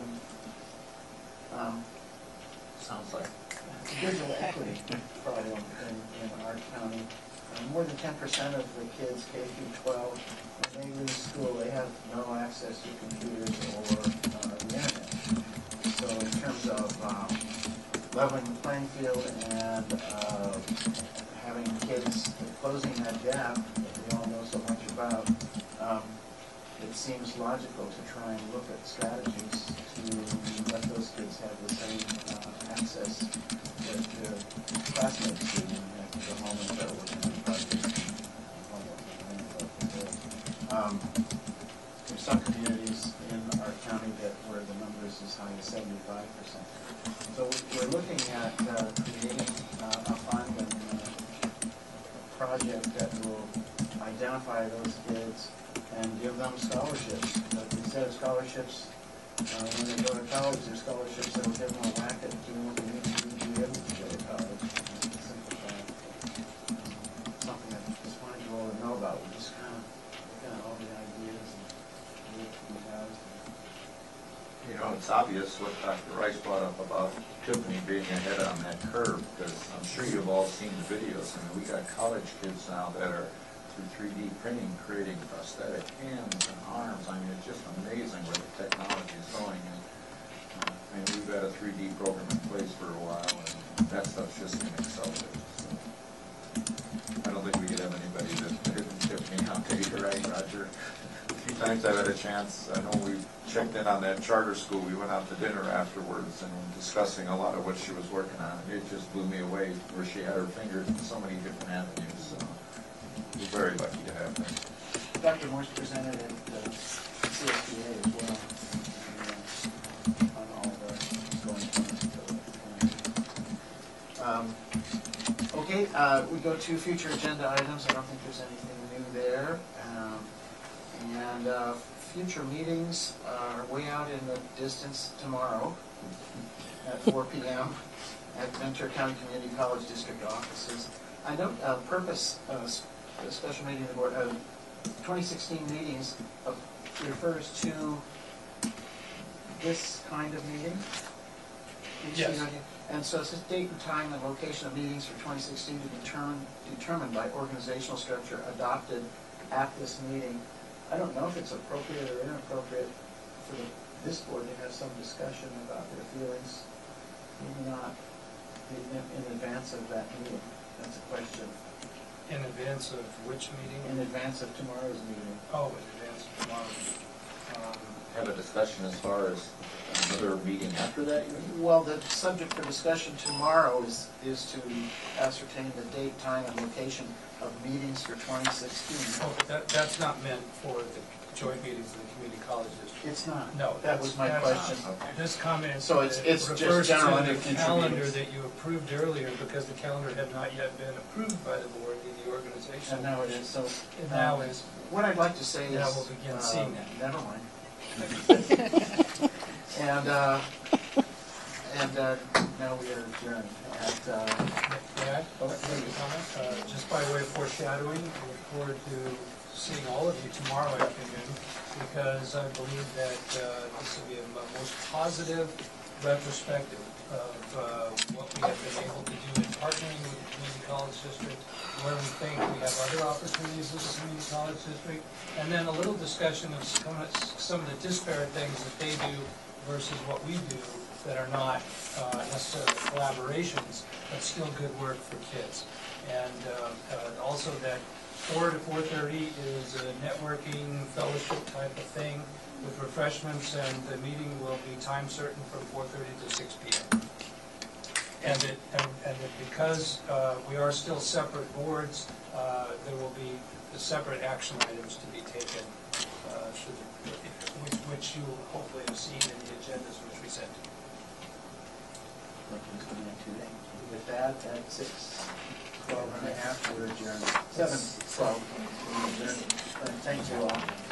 Sounds like. digital equity problem in our county. More than 10% of the kids K through 12, when they leave school, they have no access to computers or the internet. So in terms of leveling the playing field and having kids closing that gap that we all know so much about, it seems logical to try and look at strategies to let those kids have the same access that their classmates do when they have to go home and start working on projects and homework. There's some communities in our county where the number is as high as 75%. So we're looking at creating a fund and a project that will identify those kids and give them scholarships. But instead of scholarships, when they go to college, there's scholarships that will give them a whack at doing what they need to do to be able to go to college. Something that I just wanted you all to know about. We're just kind of looking at all the ideas and what we have. You know, it's obvious what Dr. Rice brought up about Tiffany being ahead on that curve, because I'm sure you've all seen the videos. I mean, we got college kids now that are through 3D printing, creating prosthetic hands and arms. I mean, it's just amazing where the technology is going. And we've had a 3D program in place for a while, and that stuff's just going to accelerate. So I don't think we could have anybody that's better than Tiffany. I'll tell you, right, Roger? A few times I've had a chance. I know we checked in on that charter school. We went out to dinner afterwards and were discussing a lot of what she was working on. It just blew me away where she had her fingers in so many different avenues. So we're very lucky to have her. Dr. Morse presented at CSBA as well on all of our going points. Okay, we go to future agenda items. I don't think there's anything new there. And future meetings are way out in the distance tomorrow at 4 p.m. at Ventura County Community College District offices. I note purpose the special meeting of the board, 2016 meetings refers to this kind of meeting? Yes. And so it says date and time and location of meetings for 2016 to be determined by organizational structure adopted at this meeting. I don't know if it's appropriate or inappropriate for this board to have some discussion about their feelings, maybe not in advance of that meeting. That's a question. In advance of which meeting? In advance of tomorrow's meeting. Oh, in advance of tomorrow's meeting. Have a discussion as far as another meeting after that? Well, the subject for discussion tomorrow is to ascertain the date, time, and location of meetings for 2016. Oh, but that's not meant for the joint meetings of the community college district. It's not. No. That was my that's- question. This comment So it's just refers general to the future calendar meetings. that you approved earlier because the calendar had not yet been approved by the board in the organization. And now it is, so. And now is, What I'd like to say is. Now we'll begin seeing that. Never mind. And now we are adjourned at, may I make a comment? Just by way of foreshadowing, I look forward to seeing all of you tomorrow afternoon because I believe that this will be a most positive retrospective of what we have been able to do in partnering with the community college district, where we think we have other opportunities with the community college district, and then a little discussion of some of the disparate things that they do versus what we do that are not necessarily collaborations, but still good work for kids. And also that 4 to 4:30 is a networking fellowship type of thing with refreshments, and the meeting will be time certain from 4:30 to 6 p.m. And that because we are still separate boards, there will be separate action items to be taken, which you hopefully have seen in the agendas which we sent. with that, at 6:12 and a half, we're adjourned. 7:12, we're adjourned. Thank you all.